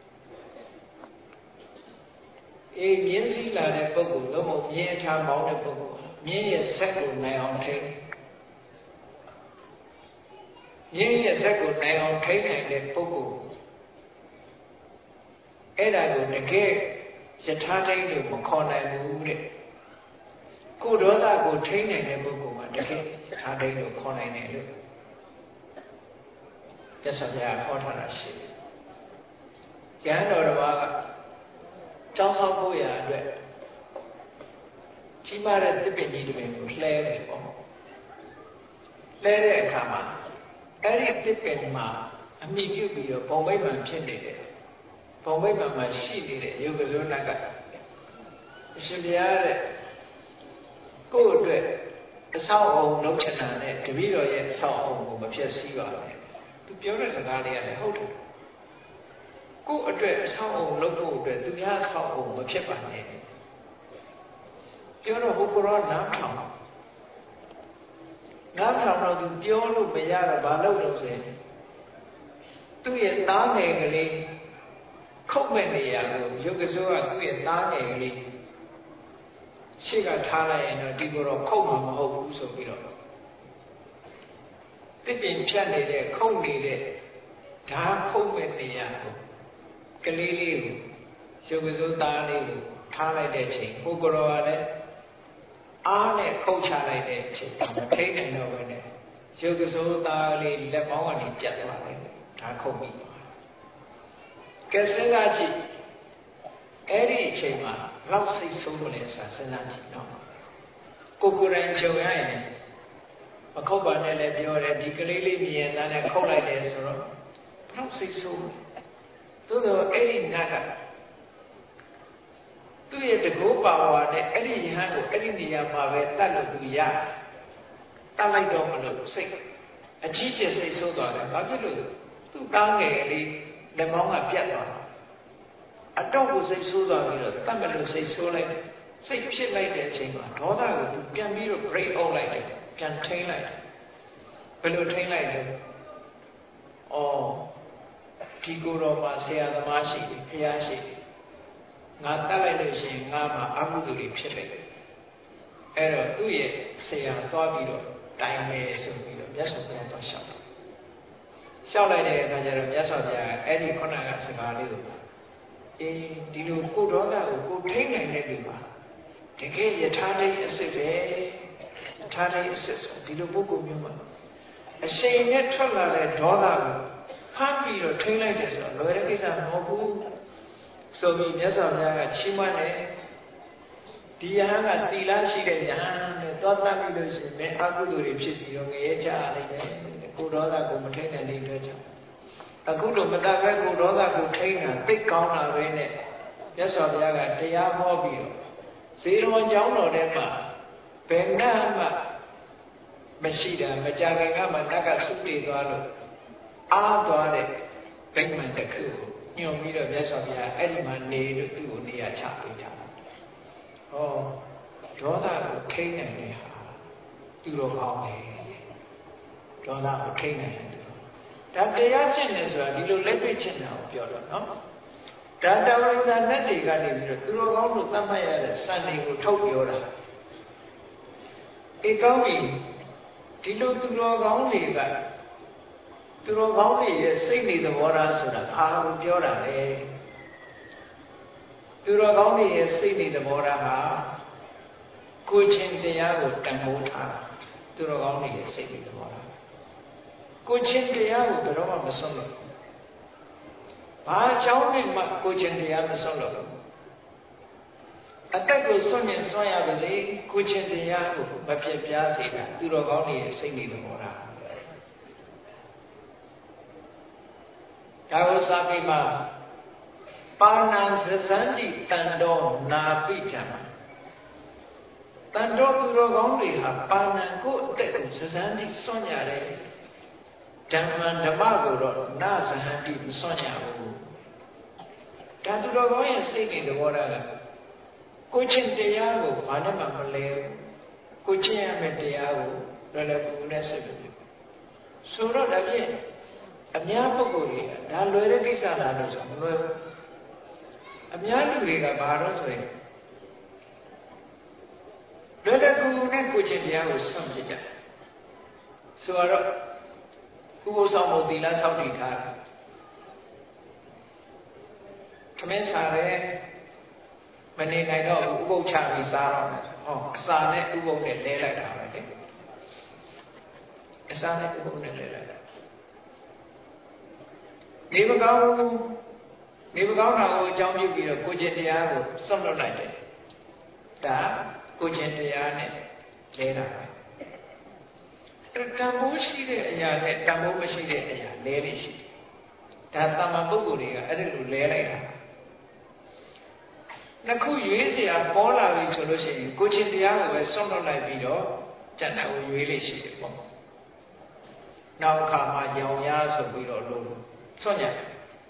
အေးမြင်းစည်းလာတဲ့ပုဂ္ဂိုလ်လုံးဝမြင်းအထားမောင်းတဲ့ပုဂ္ဂိုလ်မြင်းရဲ့ဇက်ကိုနိုင်အောင်ထိန်းမြင်းရဲ့ဇက်ကိုနိုင်အောင်ထိန်းနိုင်တဲ့ပုဂ္ဂိုလ်အဲ့ဒါကိုတကယ်ယထာထိန်းလို့မခေါ်နိုင်ဘူးတဲ့ကိုဒေါသကိုထိန်းနိုင်တဲ့ပုဂ္ဂိုလ်မှာတကယ်ယထာထိန်းလို့ခေါ်နိုင်တယ်လို့သက်ဆိုင်ရာဟောထားတာရှိတယ်။ဉာဏ်တော်တစ်ပါးကကျောင်းဆောင်ဖို့ရအတွက်ကြီးမားတဲ့သစ်ပင်ကြီးတစ်ပင်ကိုလှဲတယ်ပေါ့လှဲတဲ့အခါမှာအဲ့ဒီသစ်ပင်မှာအမိပြုပြီးတော့ဘုံမိတ်မှန်ဖြစ်နေတယ်ဘုံမိတ်မှန်မှာရှိနေတဲ့ယုတ်ကစိုးနတ်ကအရှင်ဘုရားတဲ့ကိုယ့်အတွက်အဆောက်အအုံလုပ်ချင်တာနဲ့တပည့်တော်ရဲ့အဆောက်အအုံကိုမဖြစ်စည်းပါနဲ့သူပြောတဲ့စကားလေးကလည်းဟုတ်တယ်ကိုယ့်အတွက်အဆောက်အအုံလုပ်ဖို့အတွက်သူများအဆောက်အအုံမဖြစ်ပါနဲ့ပြောတော့ဘုရားနားထောင်နားထောင်တော့သူပြောလို့မရတော့ဘာလုပ်လို့ဆိုရင်သူ့ရဲ့သားငယ်ကလေးခုတ်မဲ့နေရလို့ယုတ်ကစိုးကသူ့ရဲ့သားငယ်ကလေးရှေ့ကထားလိုက်ရင်တော့ဒီကိုတော့ခုတ်မှာမဟုတ်ဘူးဆိုပြီးတော့တစ်ပင်ဖြတ်နေတဲ့ခုတ်နေတဲ့ဓာတ်ခုတ်မဲ့နေရကိုကလေးလေးကိုယုတ်ကစိုးသားလေးကိုထားလိုက်တဲ့ချိန်ဘုရားကလည်းအားနဲ့ခုတ်ချလိုက်တဲ့ချိန်မထိန်နိုင်တော့ဘဲနဲ့ယုတ်ကစိုးသားလေးလက်ပေါင်းကနေပြတ်သွားတယ်ဓာတ်ခုတ်ပြီးကဲစဉ်းစားကြည့်အဲ့ဒီအချိန်မှာလောက်စိတ်ဆိုးလို့လဲဆိုတာစဉ်းစားကြည့်နော်ကိုကိုယ်တိုင်ကြုံရရင်မခုတ်ပါနဲ့လည်းပြောတယ်ဒီကလေးလေးမြင်ရင်လည်းခုတ်လိုက်တယ်ဆိုတော့လောက်စိတ်ဆိုးသို့သောအဲ့ဒီနတ်ကသူ့ရဲ့တကောပါဝါနဲ့အဲ့ဒီယဟန်ကိုအဲ့ဒီနေရာမှာပဲတတ်လို့သူရတတ်လိုက်တော့မလို့စိတ်အကြီးကျယ်စိတ်ဆိုးသွားတယ်ဘာဖြစ်လို့သူ့တောင်းငယ်လေးလက်မောင်းကပြတ်သွားတာအတော့ကိုစိတ်ဆိုးသွားပြီးတော့တတ်မလို့စိတ်ဆိုးလိုက်စိတ်ဖြစ်လိုက်တဲ့အချိန်မှာဒေါသကိုသူပြန်ပြီးတော့ break out လိုက်တယ်ပြန်ထိန်းလိုက်ဘယ်လိုထိန်းလိုက်လဲအော်ဒီကိုယ်တော်မှာဆရာသမားရှိတယ်ဘုရားရှိတယ်ငါတတ်လိုက်လို့ရှိရင်ငါမှာအမှုတွေဖြစ်လိုက်တယ်အဲ့တော့သူ့ရဲ့ဆရာသွားပြီးတော့တိုင်မယ်ဆိုပြီးတော့မြတ်စွာဘုရားသွားလျှောက်တယ်လျှောက်လိုက်တဲ့အခါကျတော့မြတ်စွာဘုရားအဲ့ဒီခုနကစကားလေးကိုအေးဒီလိုကိုဒေါသကိုကိုထိန်းနိုင်တဲ့လူပါတကယ်ယထာတိအစစ်ပဲယထာတိအစစ်ဆိုဒီလိုပုဂ္ဂိုလ်မျိုးမှာအရှိန်နဲ့ထွက်လာတဲ့ဒေါသကိုဖမ်းပြီးတော့ထိန်းလိုက်တယ်ဆိုတော့လွယ်တဲ့ကိစ္စမဟုတ်ဘူးဆိုပြီးမြတ်စွာဘုရားကချီးမွမ်းတယ်ဒီယဟန်ကသီလရှိတဲ့ယဟန်နဲ့သွားတတ်ပြီးလို့ရှိရင်မင်းအကုသိုလ်တွေဖြစ်ပြီးတော့ငရဲချရလိမ့်မယ်ကိုဒေါသကိုမထိန်းနိုင်တဲ့အတွက်ကြောင့်အခုလိုမတတ်ပဲကိုဒေါသကိုထိန်းတာသိကောင်းတာပဲနဲ့မြတ်စွာဘုရားကတရားဟောပြီးတော့ဇေရဝံကျောင်းတော်ထဲမှာဘယ်နှမှမရှိတာမကြခင်ကမှနတ်ကသုတေသွားလို့အားသွားတဲ့ဗိမာန်တစ်ခုကိုညွှန်ပြီးတော့မြတ်စွာဘုရားအဲ့ဒီမှာနေလို့သူ့ကိုနေရာချပေးတာဟောဒေါသကိုထိန်းနိုင်တဲ့ဟာသူတော်ကောင်းတယ်ဒေါသကိုထိန်းနိုင်တယ်ဒါတရားကျင့်တယ်ဆိုတာဒီလိုလက်တွေ့ကျင့်တာကိုပြောတော့နော်ဒါတဝိဇာနဲ့တွေကနေပြီးတော့သူတော်ကောင်းတို့သတ်မှတ်ရတဲ့စံတွေကိုထုတ်ပြောတာအေကောင်းပြီဒီလိုသူတော်ကောင်းတွေကသူတော်ကောင်းတွေရဲ့စိတ်နေသဘောထားဆိုတာအာရုံပြောတာလေသူတော်ကောင်းတွေရဲ့စိတ်နေသဘောထားဟာကိုချင်းတရားကိုတန်ဖိုးထားသူတော်ကောင်းတွေရဲ့စိတ်နေသဘောထားကိုချင်းတရားကိုဘယ်တော့မှမစွန့်လို့ဘာကြောင့်နဲ့မှကိုချင်းတရားမစွန့်လို့အတက်ကိုစွန့်ရင်စွန့်ရပါစေကိုချင်းတရားကိုမပြတ်ပြားစေတာသူတော်ကောင်းတွေရဲ့စိတ်နေသဘောထားဒါကိုစာပေမှာပါဏံဇဇန္တိတန်တော်နာပိဋ္ဌံတန်တော်သူတော်ကောင်းတွေဟာပါဏံကိုအတက်ကိုဇဇန္တိစွန့်ရတယ်ဓမ္မံဓမ္မကိုတော့နာဇဟန္တိမစွန့်ရဘူးဒါသူတော်ကောင်းရဲ့စိတ်နေသဘောထားကကိုချင်းတရားကိုဘာနဲ့မှမလဲကိုချင်းရမယ့်တရားကိုလည်းလည်းကိုယ်နဲ့ဆက်ပြီးဆိုတော့ဒါဖြင့်အများပုဂ္ဂိုလ်တွေကဒါလွယ်တဲ့ကိစ္စလားလို့ဆိုမလွယ်ဘူးအများလူတွေကဘာလို့ဆိုရင်လွယ်တဲ့ကိုယ်နဲ့ကိုချင်းတရားကိုဆွန့်ပြကြဆိုတော့ဥပုသ်ဆောင်မှုသီလဆောက်တည်ထားတယ်ခမင်းစားရဲမနေနိုင်တော့ဥပုသ်ချပြီးစားတော့မယ်ဟောအစာနဲ့ဥပုသ်နဲ့လဲလိုက်တာပဲလေအစာနဲ့ဥပုသ်နဲ့လဲလိုက်တာနေမကောင်းဘူးနေမကောင်းတာကိုအကြောင်းပြုပြီးတော့ကိုကျင့်တရားကိုစွန့်လွတ်လိုက်တယ်ဒါကိုကျင့်တရားနဲ့လဲတာပဲအဲ့တန်ဖိုးရှိတဲ့အရာနဲ့တန်ဖိုးမရှိတဲ့အရာလဲနေရှိတယ်ဒါတမန်ပုဂ္ဂိုလ်တွေကအဲ့ဒီလိုလဲလိုက်တာနှစ်ခုရွေးเสียပေါ်လာပြီဆိုလို့ရှိရင်ကိုချင်းတရားကိုပဲစွန့်လွတ်လိုက်ပြီးတော့ကျန်တဲ့ကိုရွေးလေးရှိတယ်ပေါ့နောက်အခါမှာရောင်ရဆိုပြီးတော့လို့စွန့်ရတယ်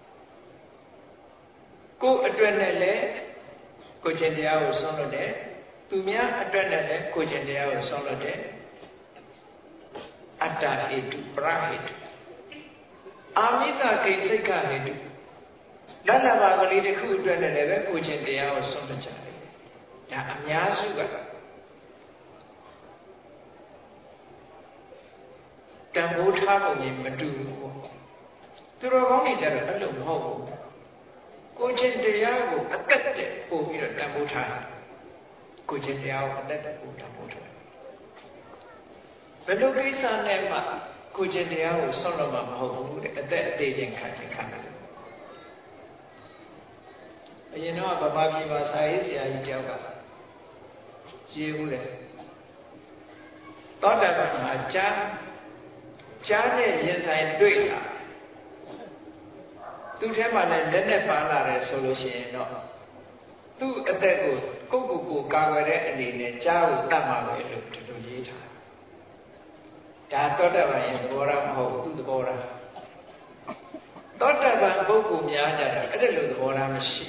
ကိုအတွက်နဲ့လည်းကိုချင်းတရားကိုစွန့်လွတ်တယ်သူများအတွက်နဲ့လည်းကိုချင်းတရားကိုစွန့်လွတ်တယ်အတ္တဟိတုပရဟိတုအာမိတကိစိတ်ခဟိတုလတ်လပါကလေးတစ်ခုအတွက်နဲ့လည်းပဲကိုချင်းတရားကိုစွန့်လွတ်ကြတယ်ဒါအများစုကတန်ဖိုးထားပုံကြီးမတူဘူးပေါ့သူတော်ကောင်းတွေကြတော့အဲ့လိုမဟုတ်ဘူးကိုချင်းတရားကိုအသက်တဲ့ပို့ပြီးတော့တန်ဖိုးထားကိုချင်းတရားကိုအသက်တဲ့ပို့တန်ဖိုးထားဘယ်လိုကိစ္စနဲ့မှကိုချင်းတရားကိုစွန့်လွတ်မှာမဟုတ်ဘူးတဲ့အသက်အသေးချင်းခံချင်းခံတယ်အရင်တော့ဗမာပြည်မှာစာရေးဆရာကြီးတယောက်ကရေးဘူးလေသောတာပန်မှာကြားကြားနဲ့ရင်ဆိုင်တွေ့တာသူ့ထဲမှာလည်းလက်နဲ့ပါလာတယ်ဆိုလို့ရှိရင်တော့သူ့အသက်ကိုကိုယ့်ကိုယ်ကိုကာကွယ်တဲ့အနေနဲ့ကြားကိုတတ်မှာပဲလို့ဒီလိုရေးထားဒါသောတာပန်ရဲ့သဘောထားမဟုတ်သူ့သဘောထားသောတာပန်ပုဂ္ဂိုလ်များကြတာအဲ့ဒါလိုသဘောထားမရှိ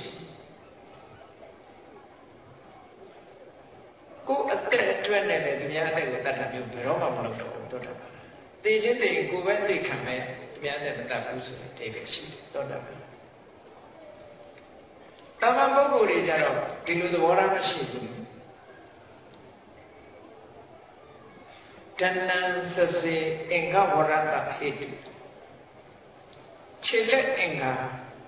ကိုယ်အသက်အတွက်နဲ့လည်းသူများအသက်ကိုတတ်တာမျိုးဘယ်တော့မှမလုပ်တော့ဘူးသောတာပန်သိချင်းသိကိုယ်ပဲသိခံမယ်သူများနဲ့မတတ်ဘူးဆိုတဲ့အဓိပ္ပာယ်ရှိတယ်သောတာပန်တာမန်ပုဂ္ဂိုလ်တွေကြတော့ဒီလိုသဘောထားမရှိဘူးတဏ္ဏစစေအင်္ဂဝရတဟိတုခြေလက်အင်္ဂါ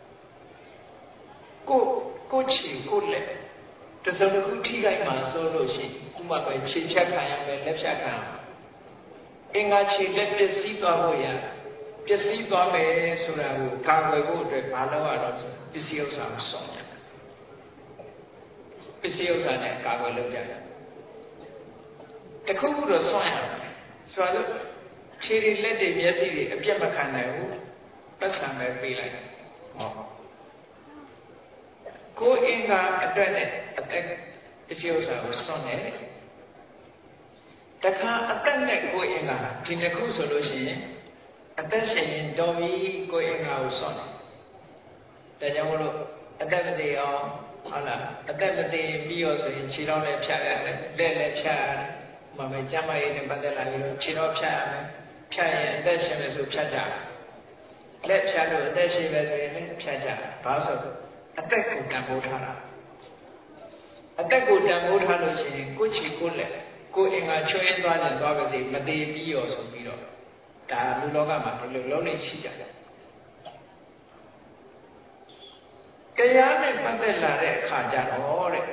ကိုကိုခြေကိုလက်တစုံတစ်ခုထိခိုက်မှဆိုလို့ရှိဥပမာပဲခြေဖြတ်ခံရမယ်လက်ဖြတ်ခံရမယ်အင်္ဂါခြေလက်ပစ္စည်းသွားဖို့ရပစ္စည်းသွားမယ်ဆိုတာကိုကာကွယ်ဖို့အတွက်မလုပ်ရတော့ဆိုပစ္စည်းဥစ္စာကိုစောင့်ရပစ္စည်းဥစ္စာနဲ့ကာကွယ်လုပ်ကြတယ်တခုခုတော့စောင့်ရမယ်ဆိုတော့ခြေတွေလက်တွေမျက်စိတွေအပြတ်မခံနိုင်ဘူးပတ်စံပဲပေးလိုက်ဟောကိုယ်အင်္ဂါအတွက်နဲ့အသက်ပစ္စည်းဥစ္စာကိုစောင့်နေတခါအသက်နဲ့ကိုယ်အင်္ဂါဒီနှစ်ခုဆိုလို့ရှိရင်အသက်ရှင်ရင်တော်ပြီကိုယ်အင်္ဂါကိုစောင့်တယ်ဒါကြောင့်မလို့အသက်မတည်အောင်ဟုတ်လားအသက်မတည်ပြီးရောဆိုရင်ခြေတော်လည်းဖြတ်ရတယ်လက်လည်းဖြတ်ရတယ်မမေကျမ်းမာရေးနဲ့ပတ်သက်လာပြီးတော့ခြေတော်ဖြတ်ရမယ်ဖြတ်ရင်အသက်ရှင်မယ်ဆိုဖြတ်ကြလက်ဖြတ်လို့အသက်ရှင်မယ်ဆိုရင်လည်းဖြတ်ကြဘာလို့ဆိုအသက်ကိုတန်ဖိုးထားတာအသက်ကိုတန်ဖိုးထားလို့ရှိရင်ကိုယ်ချီကိုယ်လက်ကိုယ်အင်္ဂါချွဲသွားတယ်သွားပါစေမတည်ပြီးရောဆိုပြီးတော့ဒါလူလောကမှာဘယ်လိုလုံးနေရှိကြတယ်တရားနဲ့ပတ်သက်လာတဲ့အခါကျတော့တဲ့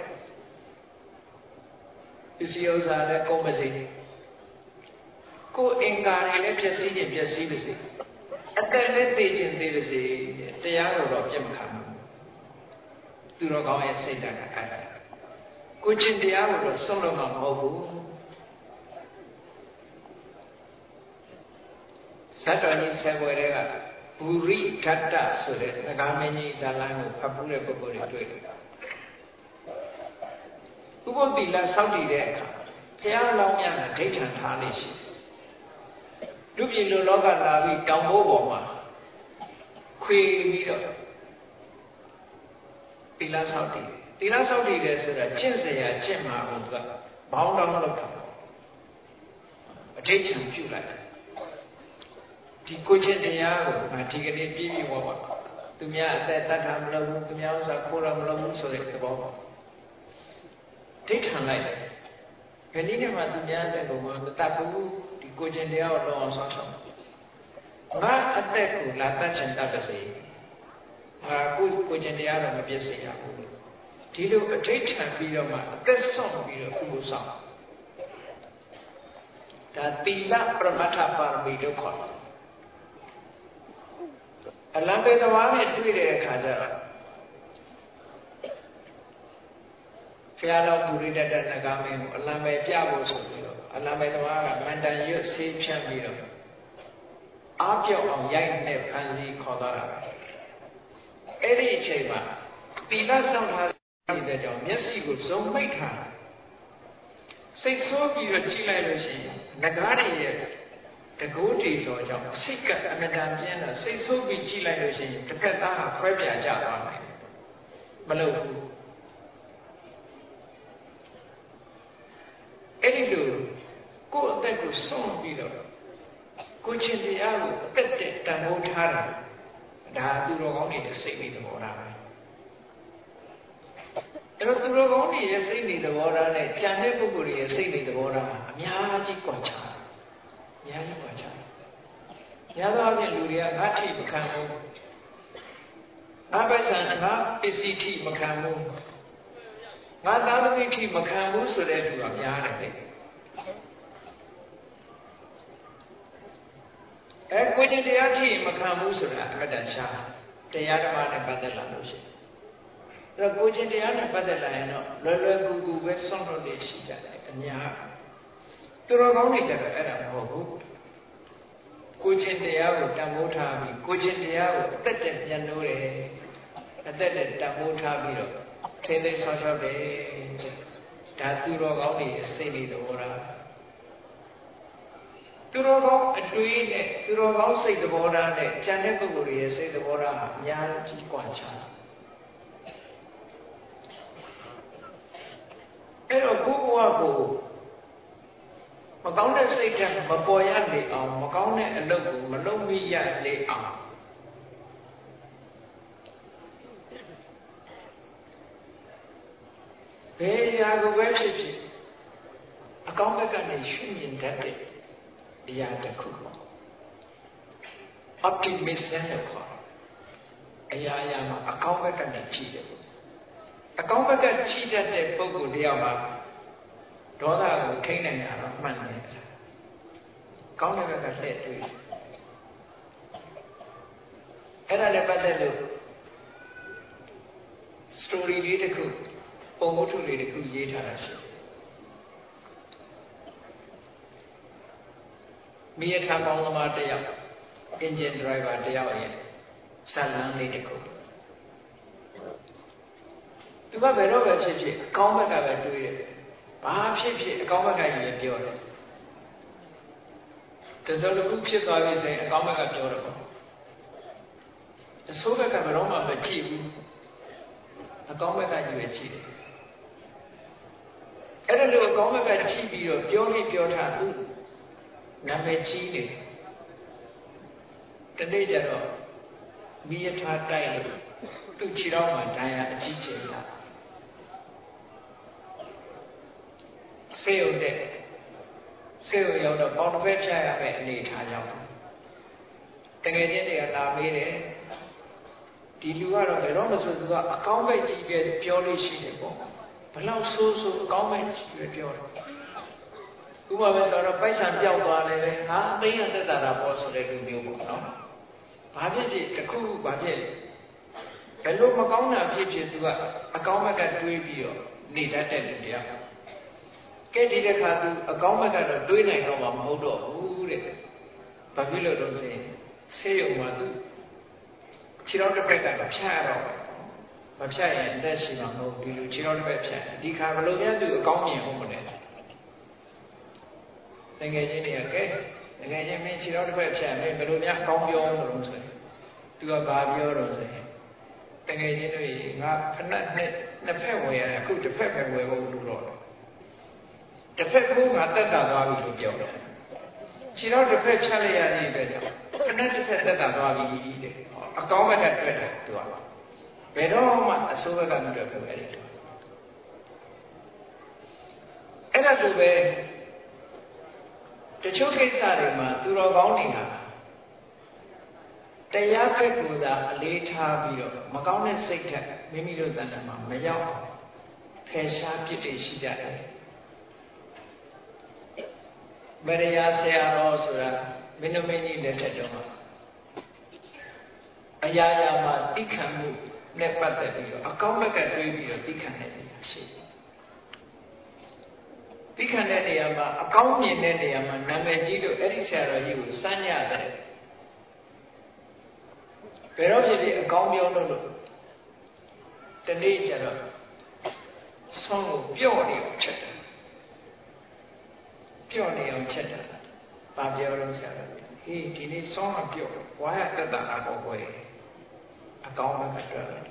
ပစ္စည်းဥစ္စာလည်းကုန်ပါစေကိုယ်အင်္ဂါတွေလည်းပျက်စီးခြင်းပျက်စီးပါစေအသက်လည်းသိခြင်းသိပါစေတရားကိုတော့ပြတ်မခံဘူးသူတော်ကောင်းရဲ့စိတ်ဓာတ်ကအဲ့ဒါကိုချင်းတရားကိုတော့ဆုံးလို့မဟုတ်ဘူးသတ္တဝါကြီးဆယ်ဘွယ်တွေကဘူရိဓတ္တဆိုတဲ့ငကားမင်းကြီးဇာလန်းကိုဖတ်ဖူးတဲ့ပုဂ္ဂိုလ်တွေတွေ့တယ်ဥပုသ္တိလစောင့်တည်တဲ့အခါဘုရားလောင်းများကဒိဋ္ဌံထားနေရှိလူပြည်လူလောကလာပြီးတောင်ဘိုးပေါ်မှာခွေပြီးတော့တိလစောင့်တည်တိလစောင့်တည်တယ်ဆိုတာကျင့်စရာကျင့်မှာဘုကဘောင်းတောင်းလောက်တာအဋိဋ္ဌံပြုလိုက်ဒီကိုချင်းတရားကိုငါဒီကနေ့ပြည့်ပြည့်ဝဝသူများအသက်တတ်တာမလုပ်ဘူးသူများဥစ္စာခိုးတာမလုပ်ဘူးဆိုတဲ့သဘောပေါ့ဒိဋ္ဌံလိုက်တယ်ဘယ်နည်းနဲ့မှသူများအသက်ကိုမတတ်ဘူးဒီကိုချင်းတရားကိုတော့အောင်ဆောင်းဆောင်ငါအသက်ကိုလာတတ်ချင်တတ်ပါစေငါကိုကိုချင်းတရားတော့မပြည့်စုံရဘူးဒီလိုအဋိဋ္ဌံပြီးတော့မှအသက်ဆုံးပြီးတော့ကုသိုလ်ဆောင်ဒါသီလပရမတ္ထပါရမီလို့ခေါ်တယ်အလံပေသမားနဲ့တွေ့တဲ့အခါကျတော့ဘုရားတော်ပုရိသတ္တနဂါမင်းကိုအလံပေပြဖို့ဆိုပြီးတော့အလံပေသမားကမန္တန်ရွတ်ဆေးဖြန့်ပြီးတော့အားပြော့အောင်ရိုက်နဲ့ဖန်စီခေါ်သွားတာအဲ့ဒီအချိန်မှာသီလဆောင်ထားတဲ့ကြောင့်မျက်စိကိုဇုံမိတ်ထားစိတ်ဆိုးပြီးတော့ကြည့်လိုက်လို့ရှိရင်နဂါးတွေရဲ့တကူးတီဆိုကြောင့်စိတ်ကအမတန်ပြင်းတော့စိတ်ဆိုးပြီးကြည့်လိုက်လို့ရှိရင်တစ်ဖက်သားဟာခွဲပြာကြသွားတယ်မလုပ်ဘူးအဲ့ဒီလိုကိုယ့်အသက်ကိုဆုံးပြီးတော့ကိုချင်းတရားကိုအသက်တဲ့တန်ဖိုးထားတာဒါသူတော်ကောင်းတွေစိတ်နေသဘောထားပဲအဲ့တော့သူတော်ကောင်းတွေရဲ့စိတ်နေသဘောထားနဲ့ကြံတဲ့ပုဂ္ဂိုလ်တွေရဲ့စိတ်နေသဘောထားအများကြီးကွာခြားအများကြီးကွာခြားရသောအပြင်လူတွေကငါထိမခံဘူးငါပိုက်ဆံငါပစ္စည်းထိမခံဘူးငါသားသမီးထိမခံဘူးဆိုတဲ့လူကများတယ်လေအဲကိုချင်းတရားထိမခံဘူးဆိုတာအမှန်တန်ရှားတရားဓမ္မနဲ့ပတ်သက်လာလို့ရှိရင်အဲကိုချင်းတရားနဲ့ပတ်သက်လာရင်တော့လွယ်လွယ်ကူကူပဲဆွန့်လွတ်နေရှိကြတယ်အများသူတော်ကောင်းတွေကြတော့အဲ့ဒါမဟုတ်ဘူးကိုချင်းတရားကိုတန်ဖိုးထားပြီးကိုချင်းတရားကိုအသက်နဲ့ပြန်လို့တယ်အသက်နဲ့တန်ဖိုးထားပြီးတော့ထိသိဆောက်ရှောက်တယ်ဒါသူတော်ကောင်းတွေစိတ်နေသဘောထားသူတော်ကောင်းအတွေးနဲ့သူတော်ကောင်းစိတ်သဘောထားနဲ့ဉာဏ်တဲ့ပုဂ္ဂိုလ်ရဲ့စိတ်သဘောထားဟာအများကြီးကွာခြားအဲ့တော့ကိုယ့်ဘဝကိုမကောင်းတဲ့စိတ်ဓာတ်မပေါ်ရလေအောင်မကောင်းတဲ့အလုပ်ကိုမလုပ်မိရလေအောင်ဘယ်ရာကိုပဲဖြစ်ဖြစ်အကောင်းဘက်ကနေရှုမြင်တတ်တဲ့အရာတစ်ခု optimism လို့ခေါ်တယ်အရာရာမှာအကောင်းဘက်ကနေကြည့်တယ်အကောင်းဘက်ကကြည့်တတ်တဲ့ပုဂ္ဂိုလ်တယောက်မှာဒေါသကိုထိန်းနိုင်တာတော့မှန်တယ်ကောင်းတဲ့ဘက်ကလှည့်တွေ့အဲ့ဒါလည်းပတ်သက်လို့ story လေးတစ်ခုပုံဝတ္ထုလေးတစ်ခုရေးထားတာရှိတယ်မိရထားပေါင်းသမားတစ်ယောက် engine driver တစ်ယောက်ရဲ့ဇာတ်လမ်းလေးတစ်ခုသူကဘယ်တော့ပဲဖြစ်ဖြစ်အကောင်းဘက်ကပဲတွေးတယ်ဘာဖြစ်ဖြစ်အကောင်းဘက်ကကြီးပဲပြောတယ်တစုံတစ်ခုဖြစ်သွားပြီဆိုရင်အကောင်းဘက်ကပြောတယ်ပေါ့အဆိုးဘက်ကဘယ်တော့မှမကြည့်ဘူးအကောင်းဘက်ကကြီးပဲကြည့်တယ်အဲ့ဒါလို့အကောင်းဘက်ကကြည့်ပြီးတော့ပြောလို့ပြောထားသူနာမည်ကြီးတယ်တနေ့ကျတော့မိရထားတိုက်လို့သူ့ခြေထောက်မှာဒဏ်ရာအကြီးကျယ်လာဆေးရုံတဲ့ဆေးရုံရောက်တော့ပေါင်တစ်ဖက်ဖြတ်ရမယ်အနေထားရောက်တကယ်ချင်းတွေကလာမေးတယ်ဒီလူကတော့ဘယ်တော့မှဆိုသူကအကောင်းဘက်ကြီးပဲပြောလို့ရှိတယ်ပေါ့ဘလောက်ဆိုးဆိုးအကောင်းဘက်ကြီးပဲပြောတယ်ဥပမာပဲဆိုတော့ပိုက်ဆံပြောက်သွားတယ်လေဟာအသိရသက်သာတာပေါ့ဆိုတဲ့လူမျိုးပေါ့နော်ဘာဖြစ်ဖြစ်တခုခုဘာဖြစ်ဘယ်လိုမကောင်းတာဖြစ်ဖြစ်သူကအကောင်းဘက်ကတွေးပြီးတော့နေတတ်တဲ့လူတရားကဲဒီတစ်ခါသူအကောင်းဘက်ကတော့တွေးနိုင်တော့မှာမဟုတ်တော့ဘူးတဲ့ဘာဖြစ်လို့တော့ဆိုရင်ဆေးရုံမှာသူခြေတော်တစ်ဖက်ကတော့ဖြတ်ရတော့မဖြတ်ရင်အသက်ရှင်မှာမဟုတ်ဒီလိုခြေတော်တစ်ဖက်ဖြတ်ဒီခါဘယ်လိုများသူအကောင်းမြင်ဟုတ်မလဲတကယ်ချင်းတွေကကဲတကယ်ချင်းမင်းခြေတော်တစ်ဖက်ဖြတ်မင်းဘယ်လိုများအကောင်းပြောလို့ဆိုရင်သူကဘာပြောတော့ဆိုရင်တကယ်ချင်းတွေငါဖက်နဲ့နှစ်ဖက်ဝယ်ရတယ်အခုတစ်ဖက်ပဲဝယ်ဖို့လို့တော့တစ်ဖက်ကငါတက်တာသွားပြီလို့ပြောတယ်ခြေတော်တစ်ဖက်ဖြတ်လိုက်ရတဲ့အတွက်ကြောင့်ဖက်နဲ့တစ်ဖက်တက်တာသွားပြီတဲ့အကောင်းဘက်ကတွေ့တယ်သူကဘယ်တော့မှအဆိုးဘက်ကမတွေ့ဘူးအဲ့ဒီအဲ့ဒါဆိုပဲတချို့ကိစ္စတွေမှာသူတော်ကောင်းတွေဟာတရားဘက်ကိုသာအလေးထားပြီးတော့မကောင်းတဲ့စိတ်ဓာတ်မိမိတို့တဏ္ဍာမှာမရောက်အောင်ဖယ်ရှားပြစ်တွေရှိကြတယ်ဗရယာဆရာတော်ဆိုတာမင်းတို့မင်းကြီးလက်ထက်တော့အရာရာမှာတိခံမှုနဲ့ပတ်သက်ပြီးတော့အကောင်းဘက်ကတွေးပြီးတော့တိခံတဲ့နေရာရှိတယ်တိခံတဲ့နေရာမှာအကောင်းမြင်တဲ့နေရာမှာနာမည်ကြီးလို့အဲ့ဒီဆရာတော်ကြီးကိုစမ်းညတယ်ဘယ်တော့ဖြစ်ဖြစ်အကောင်းပြောလို့လို့တနေ့ကျတော့ဆုံးကိုပြော့နေအောင်ချက်တယ်ပြော့နေအောင်ချက်တယ်ဘာပြောလို့ဆရာတော်ဟေးဒီနေ့ဆုံးမပြော့ဝါရတက်တာတော့ဘယ်အကောင်းဘက်ကတွေ့တယ်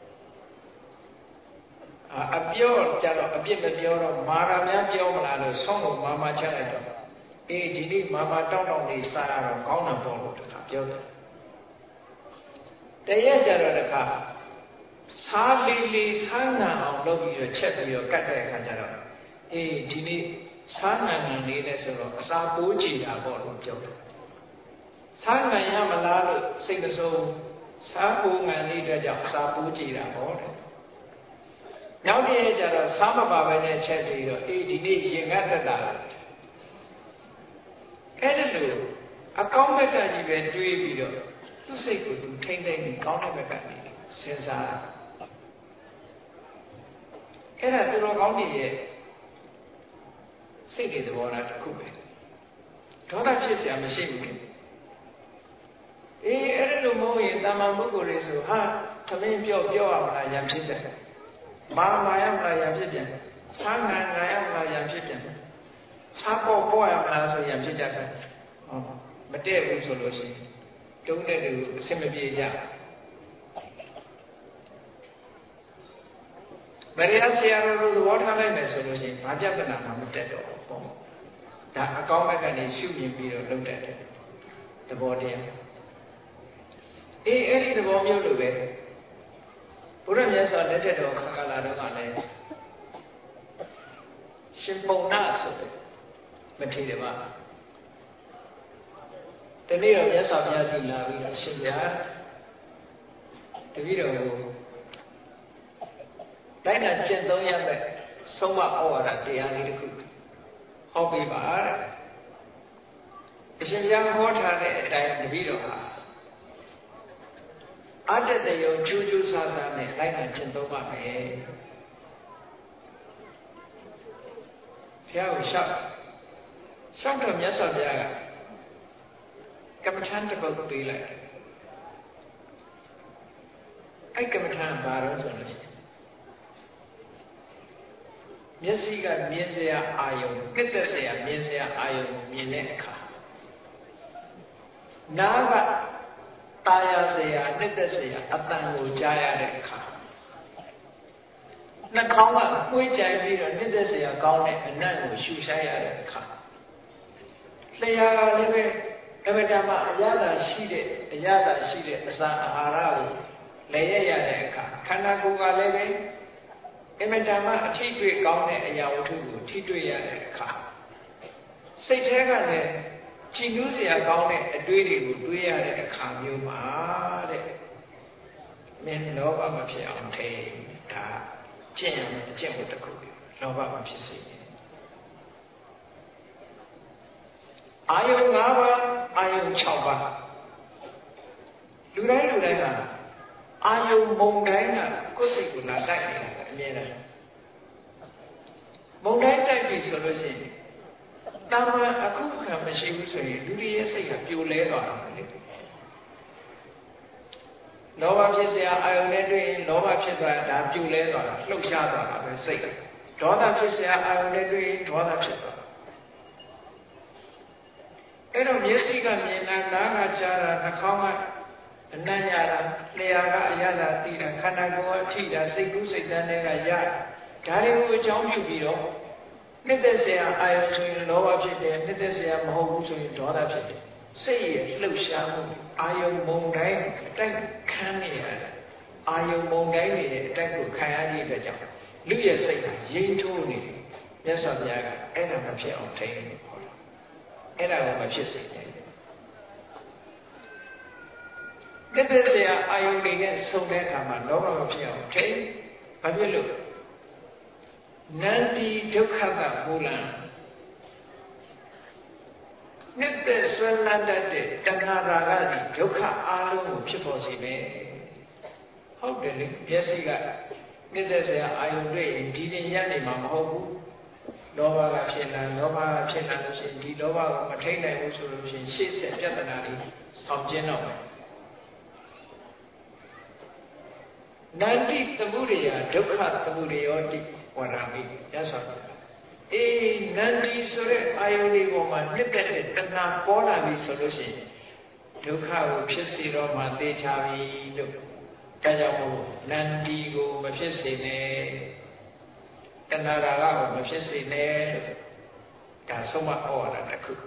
အပြောကြတော့အပြစ်မပြောတော့မာရများပြောမလားလို့ဆုံးကိုမာမချလိုက်တော့အေးဒီနေ့မာမတောက်တောက်လေးစားရတော့ကောင်းတာပေါ့လို့တခါပြောတယ်တရက်ကြတော့တခါစားလေးလေးစားငံအောင်လုပ်ပြီးတော့ချက်ပြီးတော့ကတ်တဲ့အခါကျတော့အေးဒီနေ့စားငံငံလေးနဲ့ဆိုတော့အစာပိုးကြည်တာပေါ့လို့ပြောတယ်စားငံရမလားလို့စိတ်မဆိုးစားပိုးငံလေးအတွက်ကြောင့်အစာပိုးကြည်တာပေါ့တဲ့နောက်တည့်ကျတော့စားမပါပဲနဲ့ချက်ပြီးတော့အေးဒီနေ့ရင်ငတ်တတ်တာအဲ့ဒါလို့အကောင်းဘက်ကကြီးပဲတွေးပြီးတော့သူ့စိတ်ကိုသူထိမ့်သိမ့်ပြီးကောင်းတဲ့ဘက်ကနေစဉ်းစားအဲ့ဒါသူတော်ကောင်းတွေရဲ့စိတ်တွေသဘောထားတစ်ခုပဲဒေါသဖြစ်เสียမရှိဘူးအေးအဲ့ဒါလို့မဟုတ်ရင်တာမန်ပုဂ္ဂိုလ်တွေဆိုဟာသမင်းပြော့ပြော့ရမလားရံဖြစ်တယ်မာမာရမလားရံဖြစ်ပြန်ဆန်းငံငံရမလားရံဖြစ်ပြန်ဆားပေါ့ပေါ့ရမလားဆိုရံဖြစ်ကြတယ်ဟောမတည့်ဘူးဆိုလို့ရှိရင်တုံးတဲ့လူအဆင်မပြေကြဗရိယဆရာတော်တို့သဘောထားလိုက်မယ်ဆိုလို့ရှိရင်ဘာပြဿနာမှမတက်တော့ဘူးပေါ့ဒါအကောင်းဘက်ကနေရှုမြင်ပြီးတော့လုပ်တတ်တယ်သဘောတရားအေးအဲ့ဒီသဘောမျိုးလိုပဲဘုရားမြတ်စွာလက်ထက်တော်ခါကာလတော့ကလည်းရှင်ပုံနာဆိုတဲ့မထေရပါတနေ့တော့မြတ်စွာဘုရားကြီးလာပြီးတော့ရှင်ဗျာတပည့်တော်ကိုတိုင်းနာကျင့်သုံးရမယ်ဆုံးမဩဝါဒတရားလေးတစ်ခုဟောပေးပါတဲ့အရှင်ဘုရားဟောထားတဲ့အတိုင်းတပည့်တော်ဟာအတ္တတယုံကျူးကျူးဆာဆာနဲ့လိုက်နာကျင့်သုံးပါမယ်ဘုရားကိုရှောက်ရှောက်တော့မြတ်စွာဘုရားကကမ္မထံတစ်ပုဒ်ပေးလိုက်အဲ့ကမ္မထံဘာလို့ဆိုလို့မျက်စိကမြင်စရာအာယုံကစ်သက်စရာမြင်စရာအာယုံမြင်တဲ့အခါနားကတာယာစရာနှစ်သက်စရာအတန်ကိုကြားရတဲ့အခါနှာခေါင်းကပွေးကြိုင်ပြီးတော့နှစ်သက်စရာကောင်းတဲ့အနံ့ကိုရှူဆိုင်ရတဲ့အခါလျှာကလည်းပဲအမတမအရသာရှိတဲ့အရသာရှိတဲ့အစာအာဟာရကိုလည်းရရတဲ့အခါခန္ဓာကိုယ်ကလည်းပဲအမတမအထိတွေ့ကောင်းတဲ့အရာဝတ္ထုကိုထိတွေ့ရတဲ့အခါစိတ်ထဲကလည်းကြည်နူးစရာကောင်းတဲ့အတွေးတွေကိုတွေးရတဲ့အခါမျိုးမှာတဲ့မင်းလောဘမဖြစ်အောင်ထိန်းဒါကျင့်ရမယ်အကျင့်ဝတ္ထုလောဘမဖြစ်စေအာယုံ၅ပါးအာယုံ၆ပါးလူတိုင်းလူတိုင်းကအာယုံမုံတိုင်းကကိုယ်စိတ်ကိုလာတိုက်နေတာအမြဲတမ်းမုံတိုင်းတိုက်ပြီဆိုလို့ရှိရင်တာမန်အခုခံမရှိဘူးဆိုရင်လူတွေရဲ့စိတ်ကပြိုလဲသွားတာလေလောဘဖြစ်စရာအာယုံနဲ့တွေ့ရင်လောဘဖြစ်သွားတာဒါပြိုလဲသွားတာလှုပ်ရှားသွားတာပဲစိတ်ဒေါသဖြစ်စရာအာယုံနဲ့တွေ့ရင်ဒေါသဖြစ်သွားအဲ့တော့မျက်စိကမြင်တာနားကကြားတာနှာခေါင်းကအနံ့ရတာလျှာကအရသာသိတာခန္ဓာကိုယ်အထိတာစိတ်ကူးစိတ်တန်းတွေကရဒါတွေကိုအကြောင်းပြုပြီးတော့နှစ်သက်စရာအာယုံဆိုရင်လောဘဖြစ်တယ်နှစ်သက်စရာမဟုတ်ဘူးဆိုရင်ဒေါသဖြစ်တယ်စိတ်ရဲ့လှုပ်ရှားမှုအာယုံမုံတိုင်းအတိုက်ခံနေရတယ်အာယုံမုံတိုင်းတွေရဲ့အတိုက်ကိုခံရတဲ့အတွက်ကြောင့်လူရဲ့စိတ်ကရိမ့်ထိုးနေတယ်မြတ်စွာဘုရားကအဲ့ဒါမဖြစ်အောင်ထိန်းတယ်အဲ့ဒါကိုမဖြစ်စေနဲ့နှစ်သက်စရာအာယုန်တွေနဲ့ဆုံတဲ့အခါမှာလောဘမဖြစ်အောင်ထိန်းဘာဖြစ်လို့နန္ဒီဒုက္ခကမူလံနှစ်သက်ဆွဲလန်းတတ်တဲ့တဏှာရာဂသည်ဒုက္ခအလုံးကိုဖြစ်ပေါ်စေမယ်ဟုတ်တယ်လေမျက်စိကနှစ်သက်စရာအာယုန်တွေဒီတင်ရနေမှာမဟုတ်ဘူးလောဘကဖြစ်လာလောဘကဖြစ်လာလို့ရှိရင်ဒီလောဘကိုမထိန်နိုင်ဘူးဆိုလို့ရှိရင်ရှေ့ဆက်ပြဿနာတွေဆောင်ကျင်းတော့မယ်နန္တိသမှုရိယဒုက္ခသမှုရိယောတိဝရမိရသော်အေးနန္တိဆိုတဲ့အာယုန်ဒီပေါ်မှာနှစ်သက်တဲ့တဏှာပေါ်လာပြီဆိုလို့ရှိရင်ဒုက္ခကိုဖြစ်စေတော့မှသိချပြီလို့ဒါကြောင့်မို့နန္တိကိုမဖြစ်စေနဲ့တဏှာရာဂကိုမဖြစ်စေနဲ့ဒါဆုံးမဩဝါဒတစ်ခု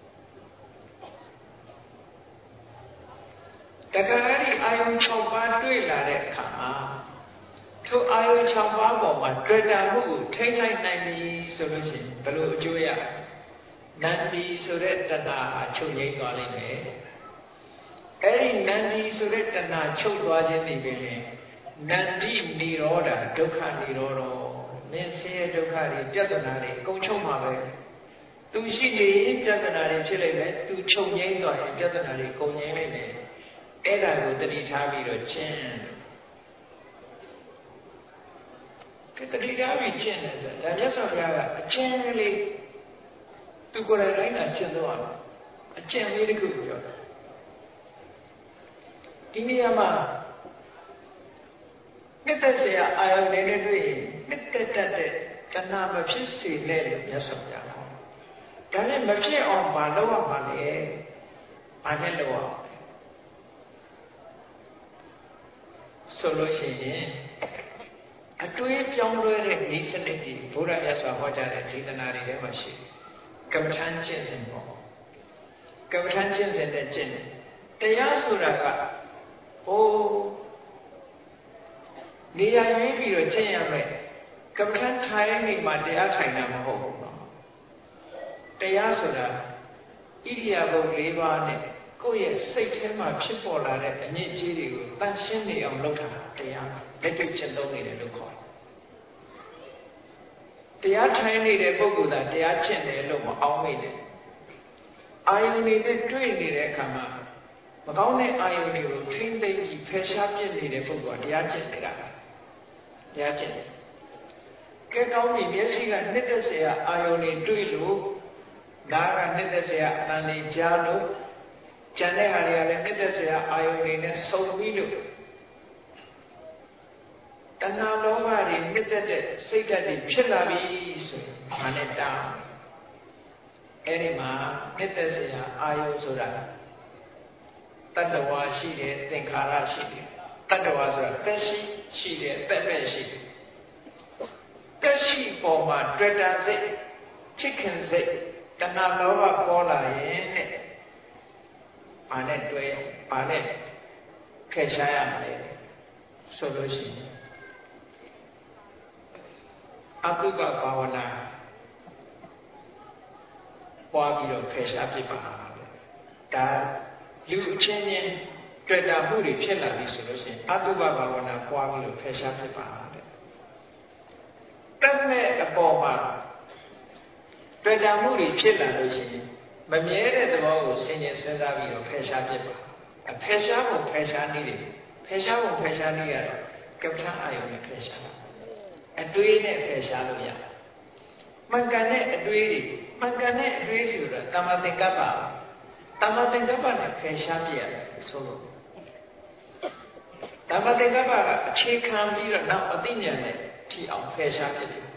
တခါအဲ့ဒီအာယုံ၆ပါးတွေ့လာတဲ့အခါမှာထိုအာယုံ၆ပါးပေါ်မှာတွေ့တာမှုကိုထိမ့်လိုက်နိုင်ပြီဆိုလို့ရှိရင်ဘယ်လိုအကျိုးရနန္ဒီဆိုတဲ့တဏှာဟာချုပ်ငြိမ်းသွားလိမ့်မယ်အဲ့ဒီနန္ဒီဆိုတဲ့တဏှာချုပ်သွားခြင်းဒီပင်နန္ဒီនិရောဓဒုက္ခនិရောဓမင်းဆင်းရဲဒုက္ခတွေပြဿနာတွေအကုန်ချုပ်မှာပဲသူရှိနေရင်ပြဿနာတွေဖြစ်လိမ့်မယ်သူချုပ်ငြိမ်းသွားရင်ပြဿနာတွေကုန်ငြိမ်းလိမ့်မယ်အဲ့ဒါကိုတတိထားပြီးတော့ကျင့်ကတတိထားပြီးကျင့်တယ်ဆိုတာဒါမြတ်စွာဘုရားကအကျင့်လေးသူကိုယ်တိုင်တိုင်းကကျင့်သွားတယ်အကျင့်လေးတစ်ခုပြောတယ်ဒီနေရာမှာနှစ်သက်စရာအာယုန်တွေနဲ့တွေ့ရင်နှစ်သက်တတ်တဲ့တဏှာမဖြစ်စေနဲ့လို့မြတ်စွာဘုရားဟောဒါနဲ့မဖြစ်အောင်မလုပ်ရမှာလေဘာနဲ့လုပ်အောင်ဆိုလို့ရှိရင်အတွေးပြောင်းလဲတဲ့ဤစနစ်ကြီးဘုရားမြတ်စွာဟောကြားတဲ့ဒေသနာတွေထဲမှာရှိကမ္မထမ်းကျင့်စဉ်ပေါ့ကမ္မထမ်းကျင့်စဉ်နဲ့ကျင့်တယ်တရားဆိုတာကဟိုနေရာရွေးပြီးတော့ကျင့်ရမယ်ကမ္မထမ်းထိုင်နေမှာတရားထိုင်တာမဟုတ်ဘူးနော်တရားဆိုတာဣရိယာပုတ်၄ပါးနဲ့ကိုယ့်ရဲ့စိတ်ထဲမှာဖြစ်ပေါ်လာတဲ့အညစ်အကြေးတွေကိုတန်ရှင်းနေအောင်လုပ်တာတရားလက်တွေ့ကျင့်သုံးနေတယ်လို့ခေါ်တယ်တရားထိုင်နေတဲ့ပုဂ္ဂိုလ်ကတရားကျင့်တယ်လို့မအောင်မိတယ်အာယုန်နဲ့တွေ့နေတဲ့အခါမှာမကောင်းတဲ့အာယုန်တွေကိုထိမ့်သိမ့်ပြီးဖယ်ရှားပြစ်နေတဲ့ပုဂ္ဂိုလ်ကတရားကျင့်နေတာတရားကျင့်တယ်ကဲကောင်းပြီမျက်စိကနှစ်သက်စရာအာယုန်တွေတွေ့လို့နားကနှစ်သက်စရာအတန်တွေကြားလို့ကြံတဲ့ဟာတွေကလည်းနှစ်သက်စရာအာယုန်တွေနဲ့ဆုံပြီးလို့တဏှာလောဘတွေနှစ်သက်တဲ့စိတ်ဓာတ်တွေဖြစ်လာပြီဆိုရင်ဘာနဲ့တားအဲ့ဒီမှာနှစ်သက်စရာအာယုန်ဆိုတာတတ္တဝါရှိတယ်သင်္ခါရရှိတယ်တတ္တဝါဆိုတာသက်ရှိရှိတယ်သက်ပဲ့ရှိတယ်သက်ရှိပေါ်မှာတွေ့တာစိတ်ချစ်ခင်စိတ်တဏှာလောဘပေါ်လာရင်တဲ့ဘာနဲ့တွဲဘာနဲ့ဖယ်ရှားရမလဲဆိုလို့ရှိရင်အတုပဘာဝနာပွားပြီးတော့ဖယ်ရှားပြပါဒါလူအချင်းချင်းတွေ့တာမှုတွေဖြစ်လာပြီဆိုလို့ရှိရင်အတုပဘာဝနာပွားပြီးတော့ဖယ်ရှားပြပါတဲ့တမဲ့အပေါ်မှာတွေ့တာမှုတွေဖြစ်လာလို့ရှိရင်မမြဲတဲ့သဘောကိုဆင်ခြင်စဉ်းစားပြီးတော့ဖယ်ရှားပြပါအဖယ်ရှားဖို့ဖယ်ရှားနည်းတယ်ဖယ်ရှားဖို့ဖယ်ရှားနည်းရတော့ကပ္ပအာယုနဲ့ဖယ်ရှားတာအတွေးနဲ့ဖယ်ရှားလို့ရမှန်ကန်တဲ့အတွေးတွေမှန်ကန်တဲ့အတွေးဆိုတာတမ္မာသင်္ကပ္ပတမ္မာသင်္ကပ္ပနဲ့ဖယ်ရှားပြရတယ်ဆိုလို့တမ္မာသင်္ကပ္ပကအခြေခံပြီးတော့နောက်အသိဉာဏ်နဲ့ထီအောင်ဖယ်ရှားပြတယ်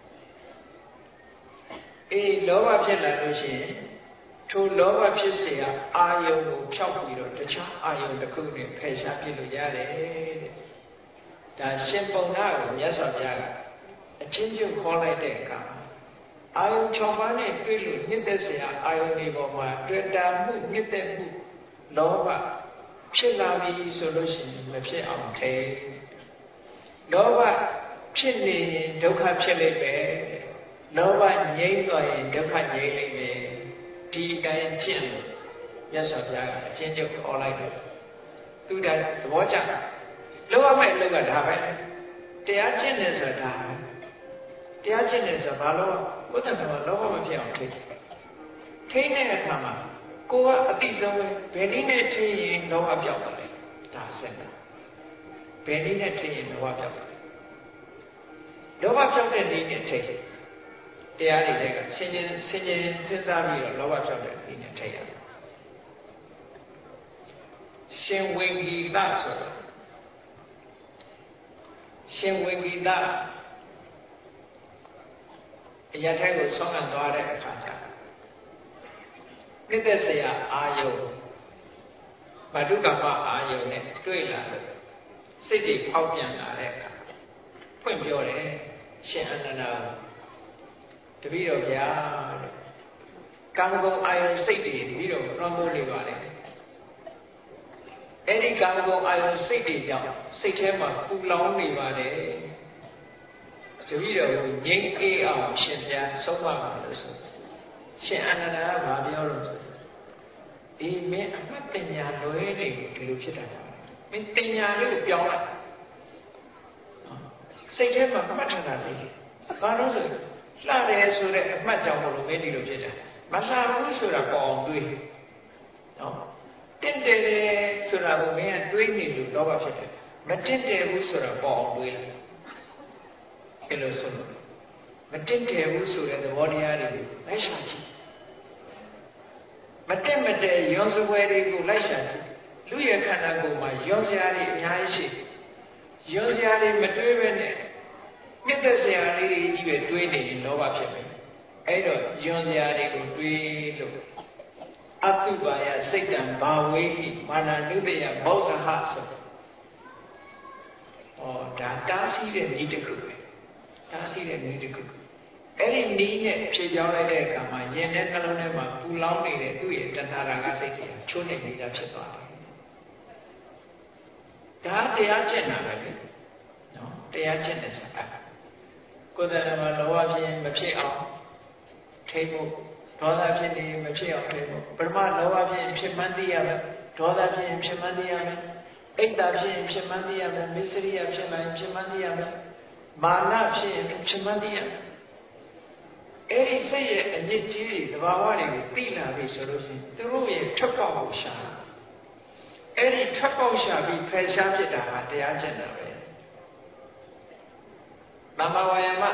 အေးလောဘဖြစ်လာလို့ရှိရင်ထိုလောဘဖြစ်เสียအာယုံကိုဖြောက်ပြီးတော့တခြားအာယုံတစ်ခုနဲ့ဖယ်ရှားပြလို့ရတယ်တဲ့ဒါရှင်ပုံနာကိုမြတ်စွာဘုရားကအချင်းချင်းခေါ်လိုက်တဲ့အခါအာယုံ၆ပါးနဲ့တွေ့လို့နှစ်သက်เสียအာယုံဒီပေါ်မှာတွေ့တာမှုနှစ်သက်မှုလောဘဖြစ်လာပြီဆိုလို့ရှိရင်မဖြစ်အောင်ခဲလောဘဖြစ်နေရင်ဒုက္ခဖြစ်လိမ့်မယ်လောဘငြိမ်းသွားရင်ဒုက္ခငြိမ်းလိမ့်မယ်ဒီတိုင်းကျင့်လို့မြတ်စွာဘုရားကအချင်းချင်းခေါ်လိုက်တယ်သူတည်းသဘောကျလောဘမဲ့အလုပ်ကဒါပဲတရားကျင့်တယ်ဆိုတာဒါတရားကျင့်တယ်ဆိုတာဘာလို့ကိုယ်တည်းကလောဘမဖြစ်အောင်ထိထိတဲ့အခါမှာကိုယ်ကအတိဆုံးပဲဘယ်နည်းနဲ့ထိရင်လောဘပြောက်တယ်လဲဒါဆက်တာဘယ်နည်းနဲ့ထိရင်လောဘပြောက်တယ်လောဘပြောက်တဲ့နည်းနဲ့ထိတရားတွေလည်းကဆင်ခြင်ဆင်ခြင်စဉ်းစားပြီးတော့လောဘပြောက်တဲ့နည်းနဲ့ထိရတယ်ရှင်ဝိဂီတဆိုတော့ရှင်ဝိဂီတအရာထိုက်ကိုဆောင်းခံသွားတဲ့အခါကျနှစ်သက်စရာအာယုံဗဒုကမ္မအာယုံနဲ့တွေ့လာလို့စိတ်တွေဖောက်ပြန်လာတဲ့အခါဖွင့်ပြောတယ်ရှင်အနန္ဒာတပည့်တော်ဗျာကာမဂုဏ်အာယုံစိတ်တွေတပည့်တော်လွှမ်းမိုးနေပါလေအဲ့ဒီကာမဂုဏ်အာယုံစိတ်တွေကြောင့်စိတ်ထဲမှာပူလောင်နေပါတယ်တပည့်တော်ကိုငြိမ်းအေးအောင်ရှင်ပြဆုံးမပါလို့ဆိုရှင်အနန္ဒာကဘာပြောလို့ဆိုဒီမင်းအမှတ်တင်ညာလွဲနေဒီလိုဖြစ်တာမင်းတင်ညာလေးကိုပြောင်းလိုက်စိတ်ထဲမှာမှတ်ထားတာလေဘာလို့ဆိုလှတယ်ဆိုတဲ့အမှတ်ကြောင့်မလို့မင်းဒီလိုဖြစ်တာမလှဘူးဆိုတာပေါ်အောင်တွေးနော်တင့်တယ်ဆိုတာကိုမင်းကတွေးနေလို့လောဘဖြစ်တယ်မတင့်တယ်ဘူးဆိုတာပေါ်အောင်တွေးလိုက်အဲ့လိုဆိုလို့မတင့်တယ်ဘူးဆိုတဲ့သဘောတရားတွေကိုလိုက်ရှာကြည့်မတက်မတဲရောစပွဲတွေကိုလိုက်ရှာကြည့်လူရဲ့ခန္ဓာကိုယ်မှာရောစရာတွေအများကြီးရှိရောစရာတွေမတွေးပဲနဲ့မြတ်တဲ့စရာလေးတွေကြီးပဲတွေးနေရင်လောဘဖြစ်မယ်အဲ့တော့ရောစရာတွေကိုတွေးလို့အတုပါယစိတ်တံဘာဝေဟိမာနနုတယမောဇဟဆိုဩဒါတားဆီးတဲ့ဤတစ်ခုပဲတားဆီးတဲ့ဤတစ်ခုအဲ့ဒီနည်းနဲ့ဖြေပြောင်းလိုက်တဲ့အခါမှာယင်တဲ့နှလုံးထဲမှာပူလောင်နေတဲ့သူ့ရဲ့တဏှာရာဂစိတ်တွေချိုးနေနေတာဖြစ်သွားတယ်။ဒါတရားကျင့်တာပဲလေ။နော်တရားကျင့်တယ်ဆိုတာကိုယ်တည်းမှာလောဘဖြစ်ရင်မဖြစ်အောင်ထိဖို့ဒေါသဖြစ်နေမဖြစ်အောင်ထိဖို့ပရမလောဘဖြစ်ရင်ဖြစ်မှန်းသိရမယ်ဒေါသဖြစ်ရင်ဖြစ်မှန်းသိရမယ်အိတ်တာဖြစ်ရင်ဖြစ်မှန်းသိရမယ်မစ္စရိယဖြစ်ရင်ဖြစ်မှန်းသိရမယ်မာနဖြစ်ရင်ဖြစ်မှန်းသိရမယ်အဲ့ဒီစိတ်ရဲ့အညစ်အကြေးတွေသဘာဝတွေကိုသိလာပြီဆိုလို့ရှိရင်သူတို့ရဲ့ထွက်ပေါက်ကိုရှာအဲ့ဒီထွက်ပေါက်ရှာပြီးဖယ်ရှားဖြစ်တာဟာတရားကျင့်တာပဲသမ္မာဝါယာမ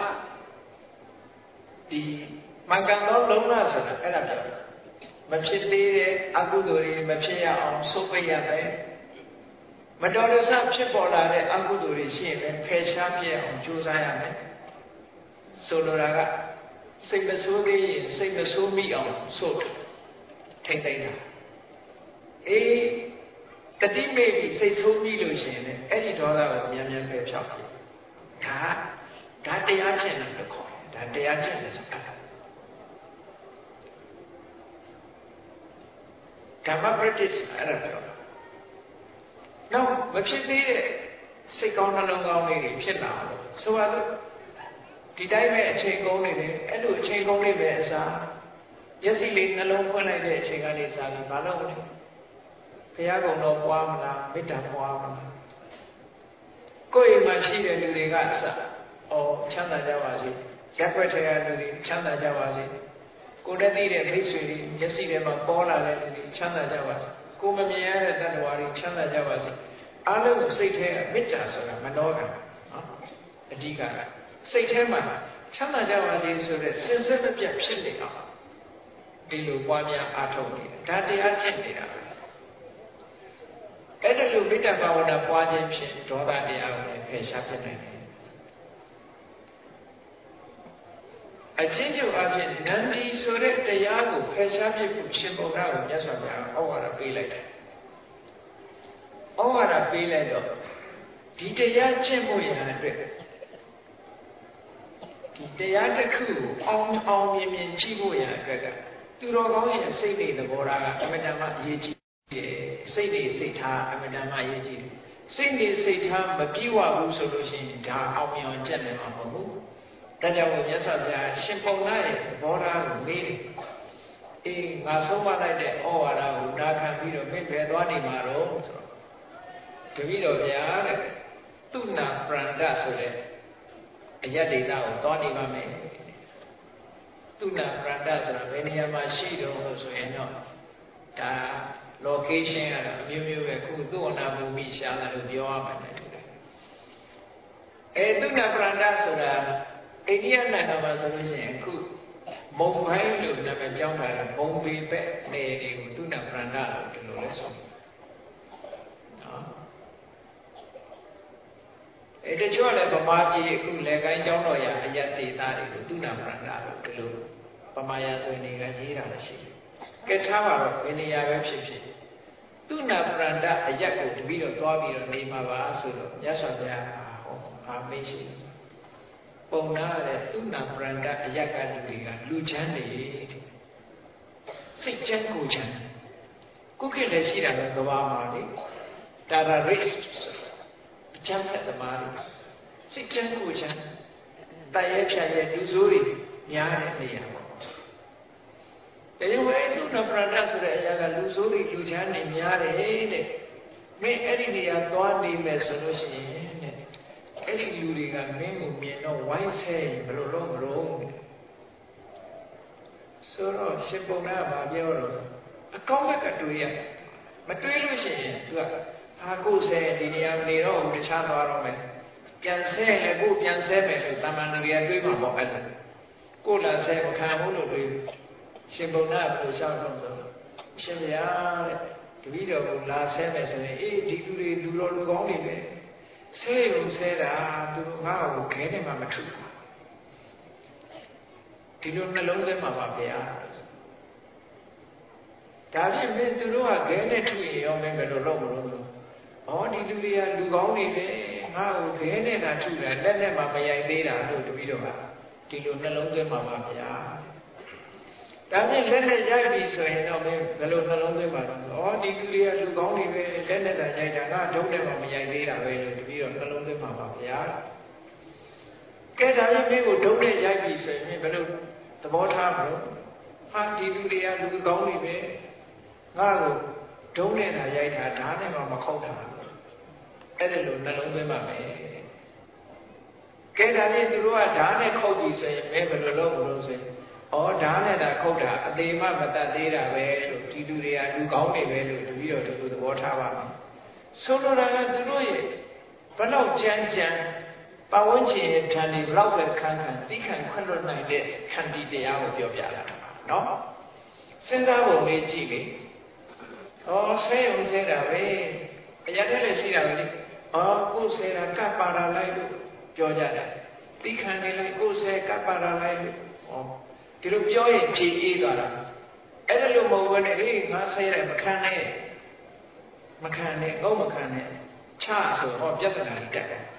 ဒီမကံသောလုံးဝဆိုတာအဲ့ဒါပြောမဖြစ်သေးတဲ့အကုသိုလ်တွေမဖြစ်ရအောင်ဆုတ်ပိတ်ရမယ်မတော်တဆဖြစ်ပေါ်လာတဲ့အကုသိုလ်တွေရှိရင်လည်းဖယ်ရှားပြအောင်ကြိုးစားရမယ်ဆိုလိုတာကစိတ်မဆိုးသေးရင်စိတ်မဆိုးမိအောင်ဆုတ်ထိမ့်သိမ့်တာအေးတတိမေပြီးစိတ်ဆိုးမိလို့ရှိရင်လည်းအဲ့ဒီဒေါသကိုမြန်မြန်ဖယ်ဖြောက်ပြီဒါဒါတရားကျင့်တယ်လို့ခေါ်တယ်ဒါတရားကျင့်တယ်ဆိုတာဓမ္မ practice အဲ့ဒါပြောတာနောက်မဖြစ်သေးတဲ့စိတ်ကောင်းနှလုံးကောင်းလေးတွေဖြစ်လာလို့ဆိုပါစို့ဒီတိုင်းပဲအချိန်ကုန်နေတယ်အဲ့လိုအချိန်ကုန်နေပဲအစားမျက်စိလေးနှလုံးဖွင့်လိုက်တဲ့အချိန်ကနေစားပြီးမလုပ်ဘူးဘုရားကုံတော်ပွားမလားမေတ္တာပွားမလားကိုယ်အိမ်မှာရှိတဲ့လူတွေကအစအော်ချမ်းသာကြပါစေရက်ွက်ထဲရလူတွေချမ်းသာကြပါစေကိုယ်တည်းသိတဲ့မိတ်ဆွေတွေမျက်စိထဲမှာပေါ်လာတဲ့လူတွေချမ်းသာကြပါစေကိုမမြင်ရတဲ့တ attva တွေချမ်းသာကြပါစေအားလုံးစိတ်ထဲကမေတ္တာဆိုတာမနောကနော်အဓိကကစိတ်ထဲမှာချမ်းသာကြပါစေဆိုတဲ့စဉ်ဆက်မပြတ်ဖြစ်နေအောင်ဒီလိုပွားများအားထုတ်နေတာဒါတရားကျင့်နေတာပဲအဲ့ဒါလိုမေတ္တာဘာဝနာပွားခြင်းဖြင့်ဒေါသတရားကိုဖယ်ရှားဖြစ်နိုင်တယ်အချင်းချင်းအပြင်နန္ဒီဆိုတဲ့တရားကိုဖယ်ရှားပြဖို့ရှင်ဘုရားကိုမြတ်စွာဘုရားဩဝါဒပေးလိုက်တယ်ဩဝါဒပေးလိုက်တော့ဒီတရားကျင့်ဖို့ရတဲ့အတွက်ဒီတရားတစ်ခုကိုအောင်အောင်မြင်မြင်ကြည့်ဖို့ရတဲ့အတွက်ကသူတော်ကောင်းရဲ့စိတ်တွေသဘောထားကအမှန်တမ်းအရေးကြီးတယ်စိတ်တွေစိတ်ထားအမှန်တမ်းအရေးကြီးတယ်စိတ်တွေစိတ်ထားမပြည့်ဝဘူးဆိုလို့ရှိရင်ဒါအောင်မြင်အောင်ကျင့်နိုင်မှာမဟုတ်ဘူးဒါကြောင့်မြတ်စွာဘုရားရှင်ပုံနာရဲ့သဘောထားကိုမေးတယ်အေးငါဆုံးမလိုက်တဲ့ဩဝါဒကိုနာခံပြီးတော့မင်းပဲသွားနေမှာတော့ဆိုတော့တပည့်တော်ဗျာတဲ့သူနာပရန္ဒဆိုတဲ့အယတ္တိတာကိုသွားနေပါမယ်သူနာပရန္ဒဆိုတာဘယ်နေရာမှာရှိတော့ဆိုရင်တော့ဒါ location ကတော့အမျိုးမျိုးပဲခုသူ့အနာဘူမိရှာလာလို့ပြောရမှာတယ်အဲသူနာပရန္ဒဆိုတာအိန္ဒိယနိုင်ငံမှာဆိုလို့ရှိရင်အခုမုံဘိုင်းလို့နာမည်ပြောင်းထားတဲ့ဘုံပေပဲနေတွေကိုသူနာပရန္ဒလို့ဒီလိုလဲဆိုနော်အဲတချို့လည်းဗမာပြည်အခုလေကိုင်းကျောင်းတော်ရအယတ္တိသားတွေကိုသူနာပရန္ဒလို့ဒီလိုဗမာယာဆိုရင်တွေကရေးတာလည်းရှိတယ်ကဲထားပါတော့ဘယ်နေရာပဲဖြစ်ဖြစ်သူနာပရန္ဒအယတ်ကိုတပြီးတော့သွားပြီးတော့နေမှာပါဆိုတော့မြတ်စွာဘုရားဟောအာမေးရှိပုံနာတဲ့သူနာပရန္ဒအယတ်ကလူတွေကလူချမ်းနေစိတ်ချမ်းကိုချမ်းကုက္ကိလည်းရှိတာလည်းကဘာမှာလေတာရာရစ်အချမ်းတဲ့သမားတွေစိတ်ချမ်းကိုချမ်းတရရဲ့ဖြတ်ရဲ့လူဆိုးတွေများတဲ့နေရာပေါ့တရားဝဲသူနာပရန္ဒဆိုတဲ့အရာကလူဆိုးတွေလူချမ်းနေများတယ်တဲ့မင်းအဲ့ဒီနေရာသွားနေမယ်ဆိုလို့ရှိရင်အဲ့ဒီလူတွေကမင်းကိုမြင်တော့ဝိုင်းဆဲရင်ဘယ်လိုလုပ်မလို့ဆိုတော့ရှင်ပုံနာကပြောတော့အကောင်းဘက်ကတွေးရမတွေးလို့ရှိရင်သူကအာကိုဆဲဒီနေရာမနေတော့ဘူးတခြားသွားတော့မယ်ပြန်ဆဲလည်းကိုပြန်ဆဲမယ်လို့တာမန်တွေကတွေးမှာပေါ့အဲ့ဒါကိုလာဆဲမခံဘူးလို့တွေးရှင်ပုံနာကဘယ်လိုရှောက်တော့ဆိုရှင်ဗျာတဲ့တပည့်တော်ကလာဆဲမယ်ဆိုရင်အေးဒီလူတွေလူတော်လူကောင်းတွေပဲဆဲရုံဆဲတာသူတို့ငါ့ကိုခဲနေမှမထုဘူးဒီလိုနှလုံးသွင်းမှာပါဗျာဒါဖြင့်မင်းသူတို့ကခဲနဲ့ထုရင်ရောမင်းဘယ်လိုလုပ်မလို့ဩဒီလူတွေကလူကောင်းတွေပဲငါ့ကိုခဲနဲ့သာထုတာလက်နဲ့မှမရိုက်သေးတာလို့တပည့်တော်ကဒီလိုနှလုံးသွင်းမှာပါဗျာဒါဖြင့်လက်နဲ့ရိုက်ပြီဆိုရင်တော့မင်းဘယ်လိုနှလုံးသွင်းမှာတော့ဩဒီလူတွေကလူကောင်းတွေပဲလက်နဲ့သာရိုက်တာငါဒုံးနဲ့မှမရိုက်သေးတာပဲလို့တပည့်တော်နှလုံးသွင်းမှာပါဗျာကဲဒါဖြင့်မင်းကိုဒုံးနဲ့ရိုက်ပြီဆိုရင်မင်းဘယ်လိုသဘောထားမလို့ဟာဒီလူတွေကလူကောင်းတွေပဲငါ့ကိုဒုံးနဲ့သာရိုက်တာဓာတ်နဲ့မှမခုတ်တာအဲ့ဒါလိုနှလုံးသွင်းပါမယ်ကဲဒါဖြင့်သူတို့ကဓာတ်နဲ့ခုတ်ပြီဆိုရင်မင်းဘယ်လိုလုပ်မလို့ဆိုရင်ဩဓာနဲ့တာခုတ်တာအသေးမှမတတ်သေးတာပဲလို့ဒီလူတွေကလူကောင်းတွေပဲလို့တပည့်တော်တို့သဘောထားပါမယ်ဆိုလိုတာကသူတို့ရဲ့ဘလောက်ကြမ်းကြမ်းပတ်ဝန်းကျင်ရဲ့ဓာတ်တွေဘလောက်ပဲခံခံသိခံခွင့်လွှတ်နိုင်တဲ့ခံဒီတရားကိုပြောပြလာတာပါနော်စဉ်းစားဖို့မေးကြည့်လေဩဆဲရုံဆဲတာပဲအရာတဲ့လည်းရှိတာပဲလေဩကိုယ်ဆဲတာကပ်ပါလာလိုက်လို့ပြောကြတာသိခံနေလိုက်ကိုယ်ဆဲကပ်ပါလာလိုက်လို့ဩဒီလိုပြောရင်ခြေအေးသွားတာအဲ့ဒါလို့မဟုတ်ဘဲနဲ့လေငါဆဲတယ်မခံနဲ့မခံနဲ့ငုံမခံနဲ့ချဆိုတော့ပြဿနာကြီးတက်တယ်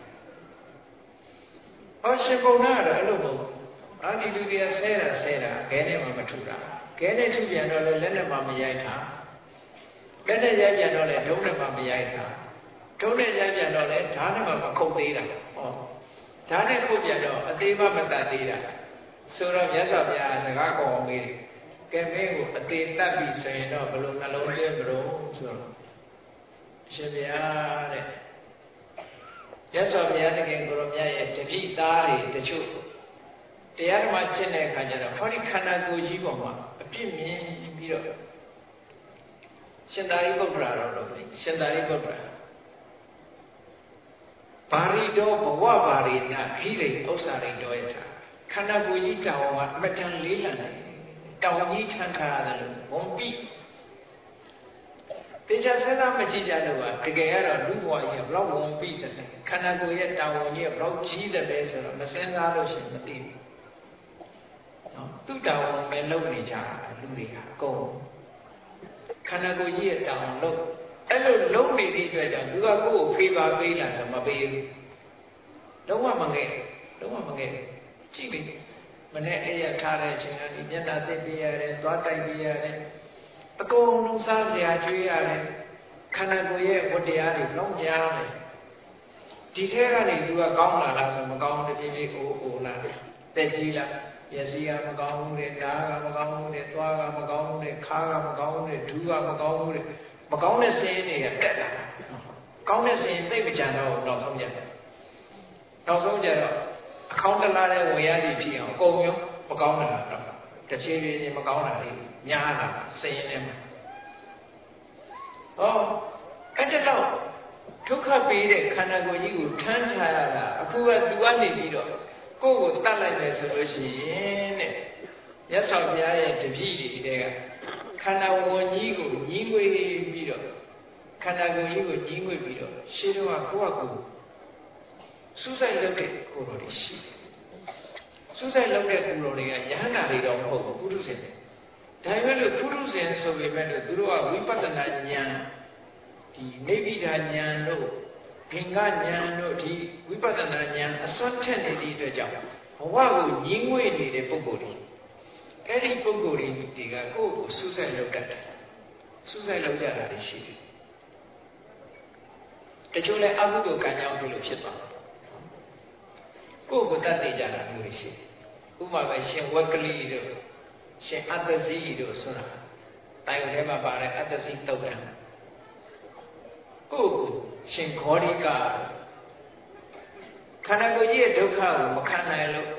ဟောရှင်ပုံနာကတော့အဲ့လိုမဟုတ်အာဒီလူတွေကဆဲတာဆဲတာခဲနဲ့မှမထူတာခဲနဲ့ထူပြန်တော့လည်းလက်နဲ့မှမရိုက်တာလက်နဲ့ရိုက်ပြန်တော့လည်းဒုံးနဲ့မှမရိုက်တာဒုံးနဲ့ရိုက်ပြန်တော့လည်းဓာတ်နဲ့မှမခုတ်သေးတာဟောဓာတ်နဲ့ခုတ်ပြန်တော့အသေးမှမတတ်သေးတာဆိုတော့မြတ်စွာဘုရားစကားကောင်းမေးတယ်ကဲမင်းကိုအသေးတတ်ပြီဆိုရင်တော့ဘယ်လိုနှလုံးသွင်းမလို့ဆိုတော့ရှင်ဗျာတဲ့မြတ်စွာဘုရားတကယ်ကိုရောမြတ်ရဲ့တပည့်သားတွေတချို့တရားဓမ္မကျင့်တဲ့အခါကျတော့ဟောဒီခန္ဓာကိုယ်ကြီးပေါ်မှာအပြစ်မြင်ပြီးတော့ရှင်သာရိပုတ္တရာတော်လို့ရှင်သာရိပုတ္တရာဘာရီတော်ဘဝဘာရီနာခိရိဥစ္စာရိတော်ရတာခန္ဓာကိုယ်ကြီးတောင်ကအမတန်လေးလံတယ်တောင်ကြီးထမ်းခါရတယ်လို့ဝန်ပြီးတရားစကားမကြည့်ကြလို့ပါတကယ်ကတော့လူဘဝကြီးကဘလောက်ဝန်ပြီးတယ်ခန္ဓာကိုယ်ရဲ့တောင်ဝင်ကြီးကဘလောက်ကြီးတယ်လဲဆိုတော့မစင်စားလို့ရှိရင်မသိဘူးနော်သူ့တောင်ဝင်ပဲလုပ်နေကြတာလူတွေကအကုန်ခန္ဓာကိုယ်ကြီးရဲ့တောင်လုပ်အဲ့လိုလုပ်နေသည့်အတွက်ကြောင့်သူကကိုယ့်ကိုဖေးပါပေးလာဆိုမပေးဘူးလုံးဝမငဲ့လုံးဝမငဲ့ကြည့်ပြီမနေ့အဲ့ရထားတဲ့အချိန်ကနေမျက်နှာသိပ်ပြရတယ်သွားတိုက်ပြရတယ်အကုန်လုံးစားစရာကျွေးရတယ်ခန္ဓာကိုယ်ရဲ့ဝတ္တရားတွေလုံးများတယ်ဒီထဲကနေသူကကောင်းလာလားဆိုမကောင်းတပြေးပြေးအိုးအိုးလာတက်ကြီးလာမျက်စိကမကောင်းဘူးတဲ့နားကမကောင်းဘူးတဲ့သွားကမကောင်းဘူးတဲ့ခါးကမကောင်းဘူးတဲ့ဒူးကမကောင်းဘူးတဲ့မကောင်းတဲ့စင်းတွေကတက်လာကောင်းတဲ့စင်းသိပ်မကြံတော့တော့ဆုံးကြတယ်နောက်ဆုံးကြတော့အခေါင်းတလားတဲ့ဝင်ရသည်ဖြစ်အောင်အကုန်မျိုးမကောင်းတာတော့တဖြည်းဖြည်းချင်းမကောင်းတာလေးများလာစင်းနေမှာဟောအဲ့တော့ဒုက္ခပေးတဲ့ခန္ဓာကိုယ်ကြီးကိုထမ်းထားရတာအခုကသူကနေပြီးတော့ကိုယ့်ကိုတတ်လိုက်တယ်ဆိုလို့ရှိရင်တဲ့ရသော်ဘုရားရဲ့တပည့်တွေကခန္ဓာဝန်ကြီးကိုညီးငွေပြီးတော့ခန္ဓာကိုယ်ကြီးကိုညီးငွေပြီးတော့ရှင်းတော့ကိုယ့်အကူစူးစိုက်လုပ်တဲ့ကိုယ်တော်တွေရှိတယ်စူးစိုက်လုပ်တဲ့ကိုယ်တော်တွေကယဟန္တာတွေတော့မဟုတ်ဘူးပုထုဇဉ်တွေဒါပေမဲ့လို့ပုထုဇဉ်ဆိုပေမဲ့လို့သူတို့ကဝိပဿနာဉာဏ်ဒီနိဗ္ဗိဒာဉာဏ်တို့ဘင်္ဂဉာဏ်တို့ဒီဝိပဿနာဉာဏ်အစွမ်းထက်နေတဲ့အတွက်ကြောင့်ဘဝကိုညီးငွေနေတဲ့ပုဂ္ဂိုလ်တွေအဲ့ဒီပုဂ္ဂိုလ်တွေကကိုယ့်ကိုစူးစိုက်လုပ်တတ်တယ်စူးစိုက်လုပ်ကြတာရှိတယ်တချို့လည်းအကုသိုလ်ကံကြောင့်ဒီလိုဖြစ်သွားတယ်ကိုယ့်ကိုတတ်သိကြတာမျိုးတွေရှိတယ်ဥပမာပဲရှင်ဝက်ကလေးတို့ရှင်အတ္တဇီတို့ဆိုတာတိုင်ထဲမှာပါတဲ့အတ္တဇီတုတ်တယ်ကိုယ့်ကိုရှင်ခောရိကခန္ဓာကိုယ်ကြီးရဲ့ဒုက္ခကိုမခံနိုင်လို့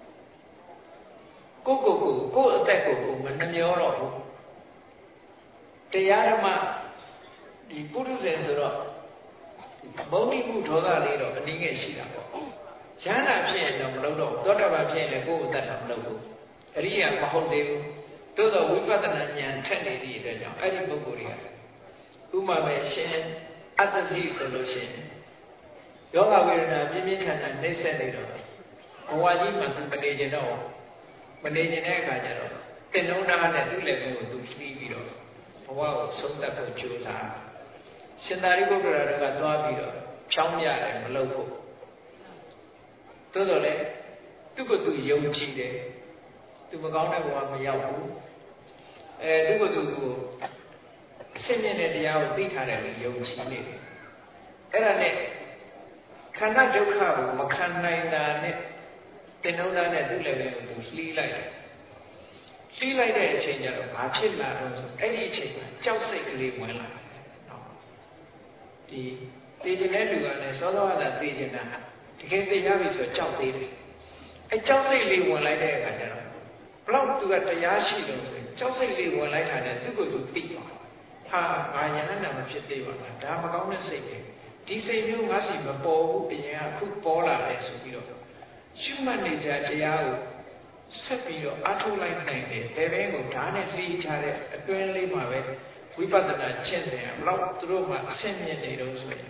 ကိုယ့်ကိုယ်ကိုကိုယ့်အသက်ကိုမနှမျောတော့ဘူးတရားဓမ္မဒီပုထုဇဉ်ဆိုတော့မုန်းတိမှုဒေါသလေးတော့အနည်းငယ်ရှိတာပေါ့ရဟန္တာဖြစ်ရင်တော့မလုပ်တော့သောတာပန်ဖြစ်ရင်လည်းကိုယ့်အသက်တော့မလုပ်ဘူးအရိယာမဟုတ်သေးဘူးသို့သောဝိပဿနာဉာဏ်ထက်နေသည့်အတွက်ကြောင့်အဲ့ဒီပုဂ္ဂိုလ်တွေကဥပမာပဲရှင်အတ္တဇိဆိုလို့ရှိရင်ယောဂဝေဒနာပြင်းပြင်းထန်ထန်နှိမ့်ဆက်နေတော့ဘဝကြီးမှာသူမနေကျင်တော့မနေကျင်တဲ့အခါကျတော့တင်လုံးသားနဲ့သူ့လက်ကိုသူလှီးပြီးတော့ဘဝကိုဆုံးသက်ဖို့ကြိုးစားရှင်သာရိပုတ္တရာတို့ကသွားပြီးတော့ဖြောင်းပြတယ်မလုပ်ဖို့သို့တော်လည်းသူ့ကိုယ်သူယုံကြည်တယ်သူမကောင်းတဲ့ဘဝမရောက်ဘူးအဲသူ့ကိုယ်သူကိုအရှင်းမြင့်တဲ့တရားကိုသိထားတယ်လို့ယုံကြည်နေတယ်အဲ့ဒါနဲ့ခန္ဓာဒုက္ခကိုမခံနိုင်တာနဲ့တင်နှုံးသားနဲ့သူ့လည်းပဲသူလှီးလိုက်တယ်လှီးလိုက်တဲ့အချိန်ကျတော့ဘာဖြစ်လာတော့ဆိုအဲ့ဒီအချိန်မှာကြောက်စိတ်ကလေးဝင်လာတယ်နော်ဒီသိကျင်တဲ့လူကလည်းစောစောကသာသိကျင်တာတကယ်သိရပြီဆိုကြောက်သေးတယ်အဲကြောက်စိတ်လေးဝင်လိုက်တဲ့အခါကျတော့ဘလောက်သူကတရားရှိလို့ဆိုရင်ကြောက်စိတ်လေးဝင်လိုက်တာနဲ့သူ့ကိုယ်သူသိသွားဟာငါယဟန္တာမဖြစ်သေးပါလားဒါမကောင်းတဲ့စိတ်ပဲဒီစိတ်မျိုးငါစီမပေါ်ဘူးအရင်ကအခုပေါ်လာတယ်ဆိုပြီးတော့ရှုမှတ်နေကြတရားကိုဆက်ပြီးတော့အထုတ်လိုက်နိုင်တယ်ဘယ်ဘဲကိုဓာတ်နဲ့သိချတဲ့အတွင်းလေးမှာပဲဝိပဿနာကျင့်တယ်ဘလောက်သူတို့မှအဆင့်မြင့်နေတော့ဆိုရင်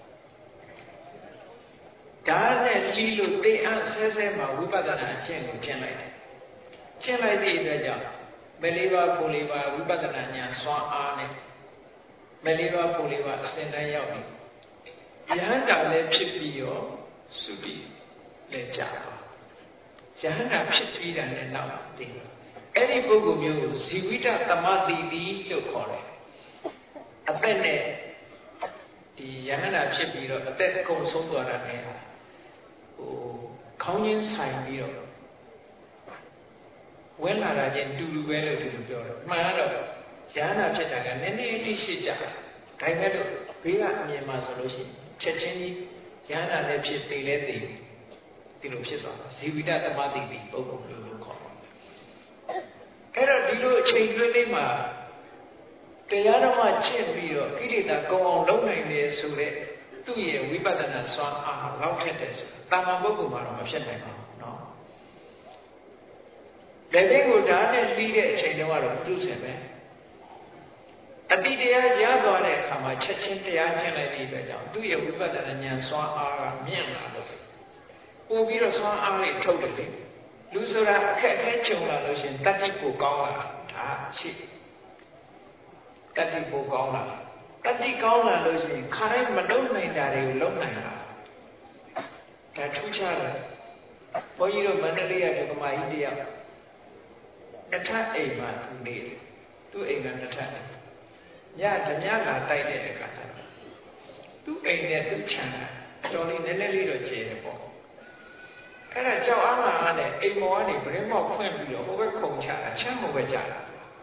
ဓာတ်နဲ့လီလို့တေအပ်ဆဲဆဲမှာဝိပဿနာကျင့်ကိုကျင့်လိုက်တယ်ကျင့်လိုက်တဲ့အတွက်ကြောင့်မလေးပါဖို့လေးပါဝိပဿနာဉာဏ်စွမ်းအားနဲ့မလေးပါဖို့လေးပါအစဉ်တိုင်းရောက်ပြီယဟန္တာလည်းဖြစ်ပြီးရောသုတိလည်းကြာပါယဟန္တာဖြစ်ပြီးတာနဲ့နောက်တည်အဲ့ဒီပုဂ္ဂိုလ်မျိုးကိုဇီဝိတသမတိတိလို့ခေါ်တယ်အသက်နဲ့ဒီယဟန္တာဖြစ်ပြီးတော့အသက်ကုန်ဆုံးသွားတာနဲ့ဟိုခေါင်းချင်းဆိုင်ပြီးတော့ဝင်လာတာချင်းတူတူပဲလို့သူတို့ပြောတယ်မှန်တော့ယဟန္တာဖြစ်တာကနည်းနည်းလေးရှိကြဒါပေမဲ့လို့ဘေးကအမြင်မှာဆိုလို့ရှိရင်ချက်ချင်းကြီးယဟန္တာလည်းဖြစ်သေးလဲသေးဒီလိုဖြစ်သွားတာဇီဝိတသမတိတိပုဂ္ဂိုလ်မျိုးလို့ခေါ်တယ်အဲ့တော့ဒီလိုအချိန်တွင်းလေးမှာတရားဓမ္မကျင့်ပြီးတော့ကိလေသာကုန်အောင်လုပ်နိုင်တယ်ဆိုတဲ့သူ့ရဲ့ဝိပဿနာစွမ်းအားလောက်ထက်တယ်ဆိုတာမန်ပုဂ္ဂိုလ်မှာတော့မဖြစ်နိုင်ပါဘူးနော်လက်သေးကိုဓာတ်နဲ့လီးတဲ့အချိန်တုန်းကတော့ပြုစင်ပဲအတိတရားရသွားတဲ့အခါမှာချက်ချင်းတရားကျင့်လိုက်တဲ့အတွက်ကြောင့်သူ့ရဲ့ဝိပဿနာဉာဏ်စွမ်းအားကမြင့်လာလို့ပို့ပြီးတော့စွမ်းအားလေးထုတ်တယ်လေလူဆိုတာအခက်အခဲကြုံလာလို့ရှိရင်တတိကိုကောင်းလာဒါရှိတတိပိုကောင်းလာတတိကောင်းလာလို့ရှိရင်ခါတိုင်းမလုပ်နိုင်တာတွေကိုလုပ်နိုင်တာဒါထူးခြားတယ်ဘုန်းကြီးတို့မန္တလေးကဒကမာကြီးတယောက်တစ်ထပ်အိမ်မှာသူနေတယ်သူ့အိမ်ကတစ်ထပ်ညဓမြလာတိုက်တဲ့အခါကျသူ့အိမ်နဲ့သူ့ခြံတော်လေးနည်းနည်းလေးတော့ကျဲတယ်ပေါ့အဲ့ဒါကြောက်အားလာအားနဲ့အိမ်မော်ကနေဗရင်မောက်ဖွင့်ပြီးတော့ဟိုဘက်ခုံချတာချမ်းဟိုဘက်ကြတာ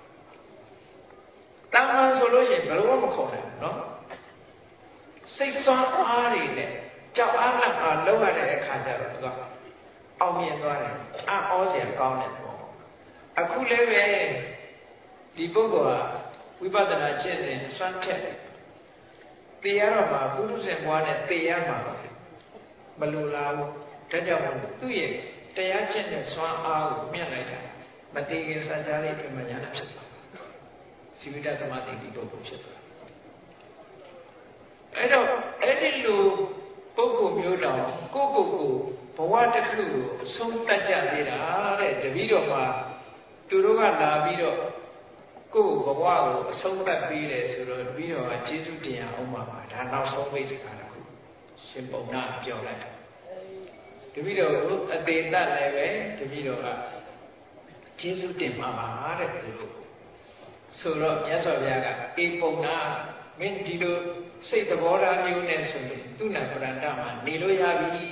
တန်ခါဆိုလို့ရှိရင်ဘယ်လိုမှမခေါ်နိုင်ဘူးနော်စိတ်ဆွမ်းအားတွေနဲ့ကြောက်အားလာအားလောက်ရတဲ့အခါကျတော့သူကအောင်မြင်သွားတယ်အံ့ဩစရာကောင်းတယ်ပေါ့အခုလည်းပဲဒီပုဂ္ဂိုလ်ဟာဝိပဿနာကျင့်တဲ့စွမ်းထက်တေရတော့မှာပုထုဇဉ်ဘွားနဲ့တေရမှာမလိုလားဘူးဒါကြောင့်သူ့ရဲ့တရားကျင့်တဲ့စွမ်းအားကိုမြင့်လိုက်တာမတေခင်စัจ जा လေးပြမညာဖြစ်သွားဇီဝိတသမတိတိပုဂ္ဂိုလ်ဖြစ်သွားအဲ့တော့အဲ့ဒီလိုပုဂ္ဂိုလ်မျိုးတော်ကိုယ့်ကိုယ်ကိုဘဝတစ်ခုကိုအဆုံးတတ်ကြသေးတာတဲ့တပည့်တော်မှာသူတို့ကလာပြီးတော့ကိုယ့်ဘဝကိုအဆုံးသတ်ပြီးတယ်ဆိုတော့ပြီးတော့ကျေးဇူးတင်ရအောင်ပါပါဒါနောက်ဆုံးမိတ်စကားတစ်ခုရှင်ပုံနာပြောလိုက်တာတပည့်တော်ကိုအသေးတတ်လည်းပဲတပည့်တော်ကကျေးဇူးတင်ပါပါတဲ့သူတို့ဆိုတော့မြတ်စွာဘုရားကအေပုံနာမင်းဒီလိုစိတ်သဘောထားမျိုးနဲ့ဆိုရင်သူနာပရန္တမှာနေလို့ရပြီ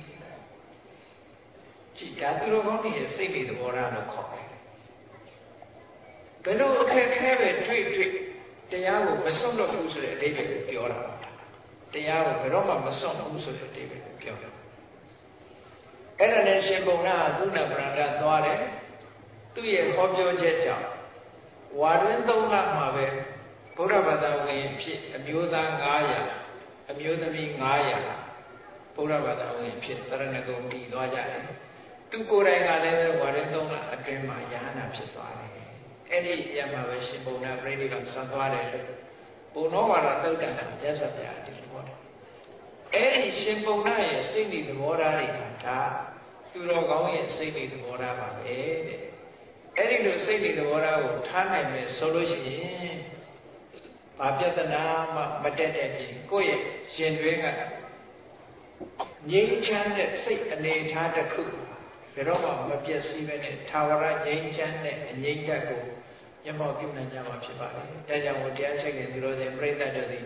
ကြည်ဒါသူတော်ကောင်းတွေရဲ့စိတ်တွေသဘောထားလို့ခေါ်တယ်ဘယ်လိုအခက်အခဲပဲတွေ့တွေ့တရားကိုမစွန့်လို့ဘူးဆိုတဲ့အဓိပ္ပာယ်ကိုပြောတာတရားကိုဘယ်တော့မှမစွန့်ဘူးဆိုတဲ့အဓိပ္ပာယ်ကိုပြောတာအဲ့ဒါနဲ့ရှင်ပုံနာသုဏပရန္တသွားတယ်သူ့ရဲ့ဟောပြောချက်ကြောင့်ဝါတွင်သုံးလမှာပဲဘုရားဘာသာဝင်ဖြစ်အမျိုးသားငါးရာအမျိုးသမီးငါးရာဘုရားဘာသာဝင်ဖြစ်သရဏဂုံတည်သွားကြတယ်သူကိုယ်တိုင်ကလည်းဝါတွင်သုံးလအတွင်းမှာယဟနာဖြစ်သွားတယ်အဲ့ဒီရမှာပဲရှင်ဘုံနာပြိဋိကဆံသွားတယ်လို့ဘုံတော်ဝါဒသုတ်တန်တာမြတ်စွာဘုရားဒီလိုဟောတယ်အဲ့ဒီရှင်ဘုံနာရဲ့စိတ်ဓာတ်သဘောထားတွေကဒါသူတော်ကောင်းရဲ့စိတ်ဓာတ်သဘောထားပါပဲတဲ့အဲ့ဒီလိုစိတ်ဓာတ်သဘောထားကိုထားနိုင်မယ်ဆိုလို့ရှိရင်ဘာပြဿနာမှမတက်တဲ့ပြင်ကိုယ့်ရဲ့ရှင်တွင်းကငြိမ်းချမ်းတဲ့စိတ်အနေထားတစ်ခုဘယ်တော့မှမပြည့်စည်ပဲနဲ့သာဝရငြိမ်းချမ်းတဲ့အငြိမ့်တက်ကိုမျက်မှောက်ပြုနိုင်ကြမှာဖြစ်ပါတယ်။ဒါကြောင့်မို့တရားချက်ခင်သူတော်စင်ပြိဿတ်တို့သည်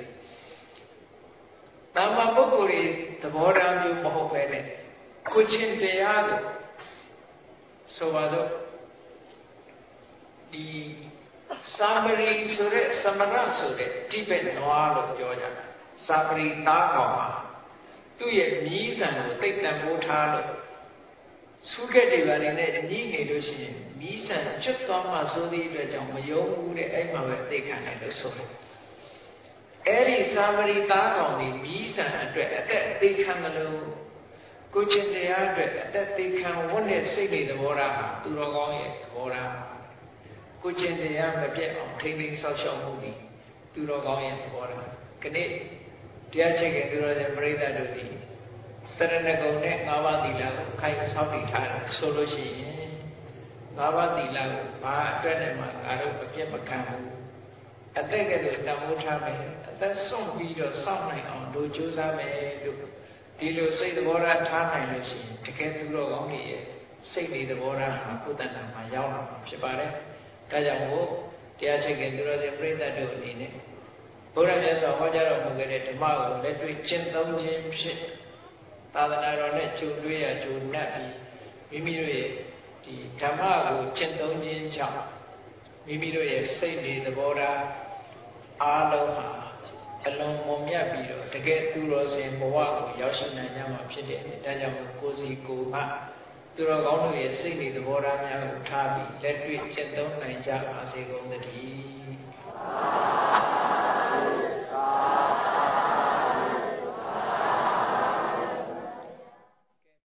တာမန်ပုဂ္ဂိုလ်တွေသဘောထားမျိုးမဟုတ်ပဲနဲ့ကိုချင်းတရားကိုဆိုပါတော့ဒီစာမရီဆိုတဲ့သမဏဆိုတဲ့တိဘက်နွားလို့ပြောကြတာစာမရီသားကောင်ဟာသူ့ရဲ့မြည်ဆံကိုတိတ်တန်ဖိုးထားလို့ဆုခဲ့တွေပါနေနဲ့ညီးနေလို့ရှိရင်မီးဆန်ကျွတ်သွားမှဆိုသည့်အတွက်ကြောင့်မယုံဘူးတဲ့အဲ့မှာပဲသိခံတယ်လို့ဆိုတယ်အဲ့ဒီသာမရီသားကောင်ဒီမီးဆန်အတွက်အသက်သိခံမလို့ကိုချင်းတရားအတွက်အသက်သိခံဝတ်နဲ့စိတ်တွေသဘောထားဟာသူတော်ကောင်းရဲ့သဘောထားကိုချင်းတရားမပြတ်အောင်ထိမ့်သိမ်းဆောက်ရှောက်မှုဒီသူတော်ကောင်းရဲ့သဘောထားခဏတရားချက်ကသူတော်ရဲ့ပြိဿတို့ဒီစရဏဂုံနဲ့ငါးပါးသီလကိုခိုင်ဆောက်တည်ထားတယ်ဆိုလို့ရှိရင်ငါးပါးသီလကိုဘာအတွက်နဲ့မှငါတို့အပြတ်မခံဘူးအသက်ကလေးတန်ဖိုးထားမယ်အသက်ဆုံးပြီးတော့စောင့်နိုင်အောင်တို့ကြိုးစားမယ်လို့ဒီလိုစိတ်သဘောထားထားနိုင်လို့ရှိရင်တကယ်သူတော်ကောင်းကြီးရဲ့စိတ်တွေသဘောထားဟာဘုဒ္ဓနာမှာရောက်လာမှာဖြစ်ပါတယ်ဒါကြောင့်မို့တရားချက်ကသူတော်ရဲ့ပြိဿတို့အနေနဲ့ဘုရားမြတ်စွာဘုရားဟောကြားတော်မူခဲ့တဲ့ဓမ္မကိုလက်တွေ့ကျင့်သုံးခြင်းဖြစ်သာသနာတော်နဲ့ကြုံတွေ့ရကြုံနှက်ပြီးမိမိတို့ရဲ့ဒီဓမ္မကိုကျင့်သုံးခြင်းကြောင့်မိမိတို့ရဲ့စိတ်တွေသဘောထားအားလုံးဟာအလုံးမမြတ်ပြီးတော့တကယ်သူတော်စင်ဘဝကိုရောက်ရှိနိုင်ကြမှာဖြစ်တယ်။ဒါကြောင့်ကိုယ်စီကိုယ်မှသူတော်ကောင်းတို့ရဲ့စိတ်တွေသဘောထားများကိုထားပြီးလက်တွေ့ကျင့်သုံးနိုင်ကြပါစေကုန်သတည်း။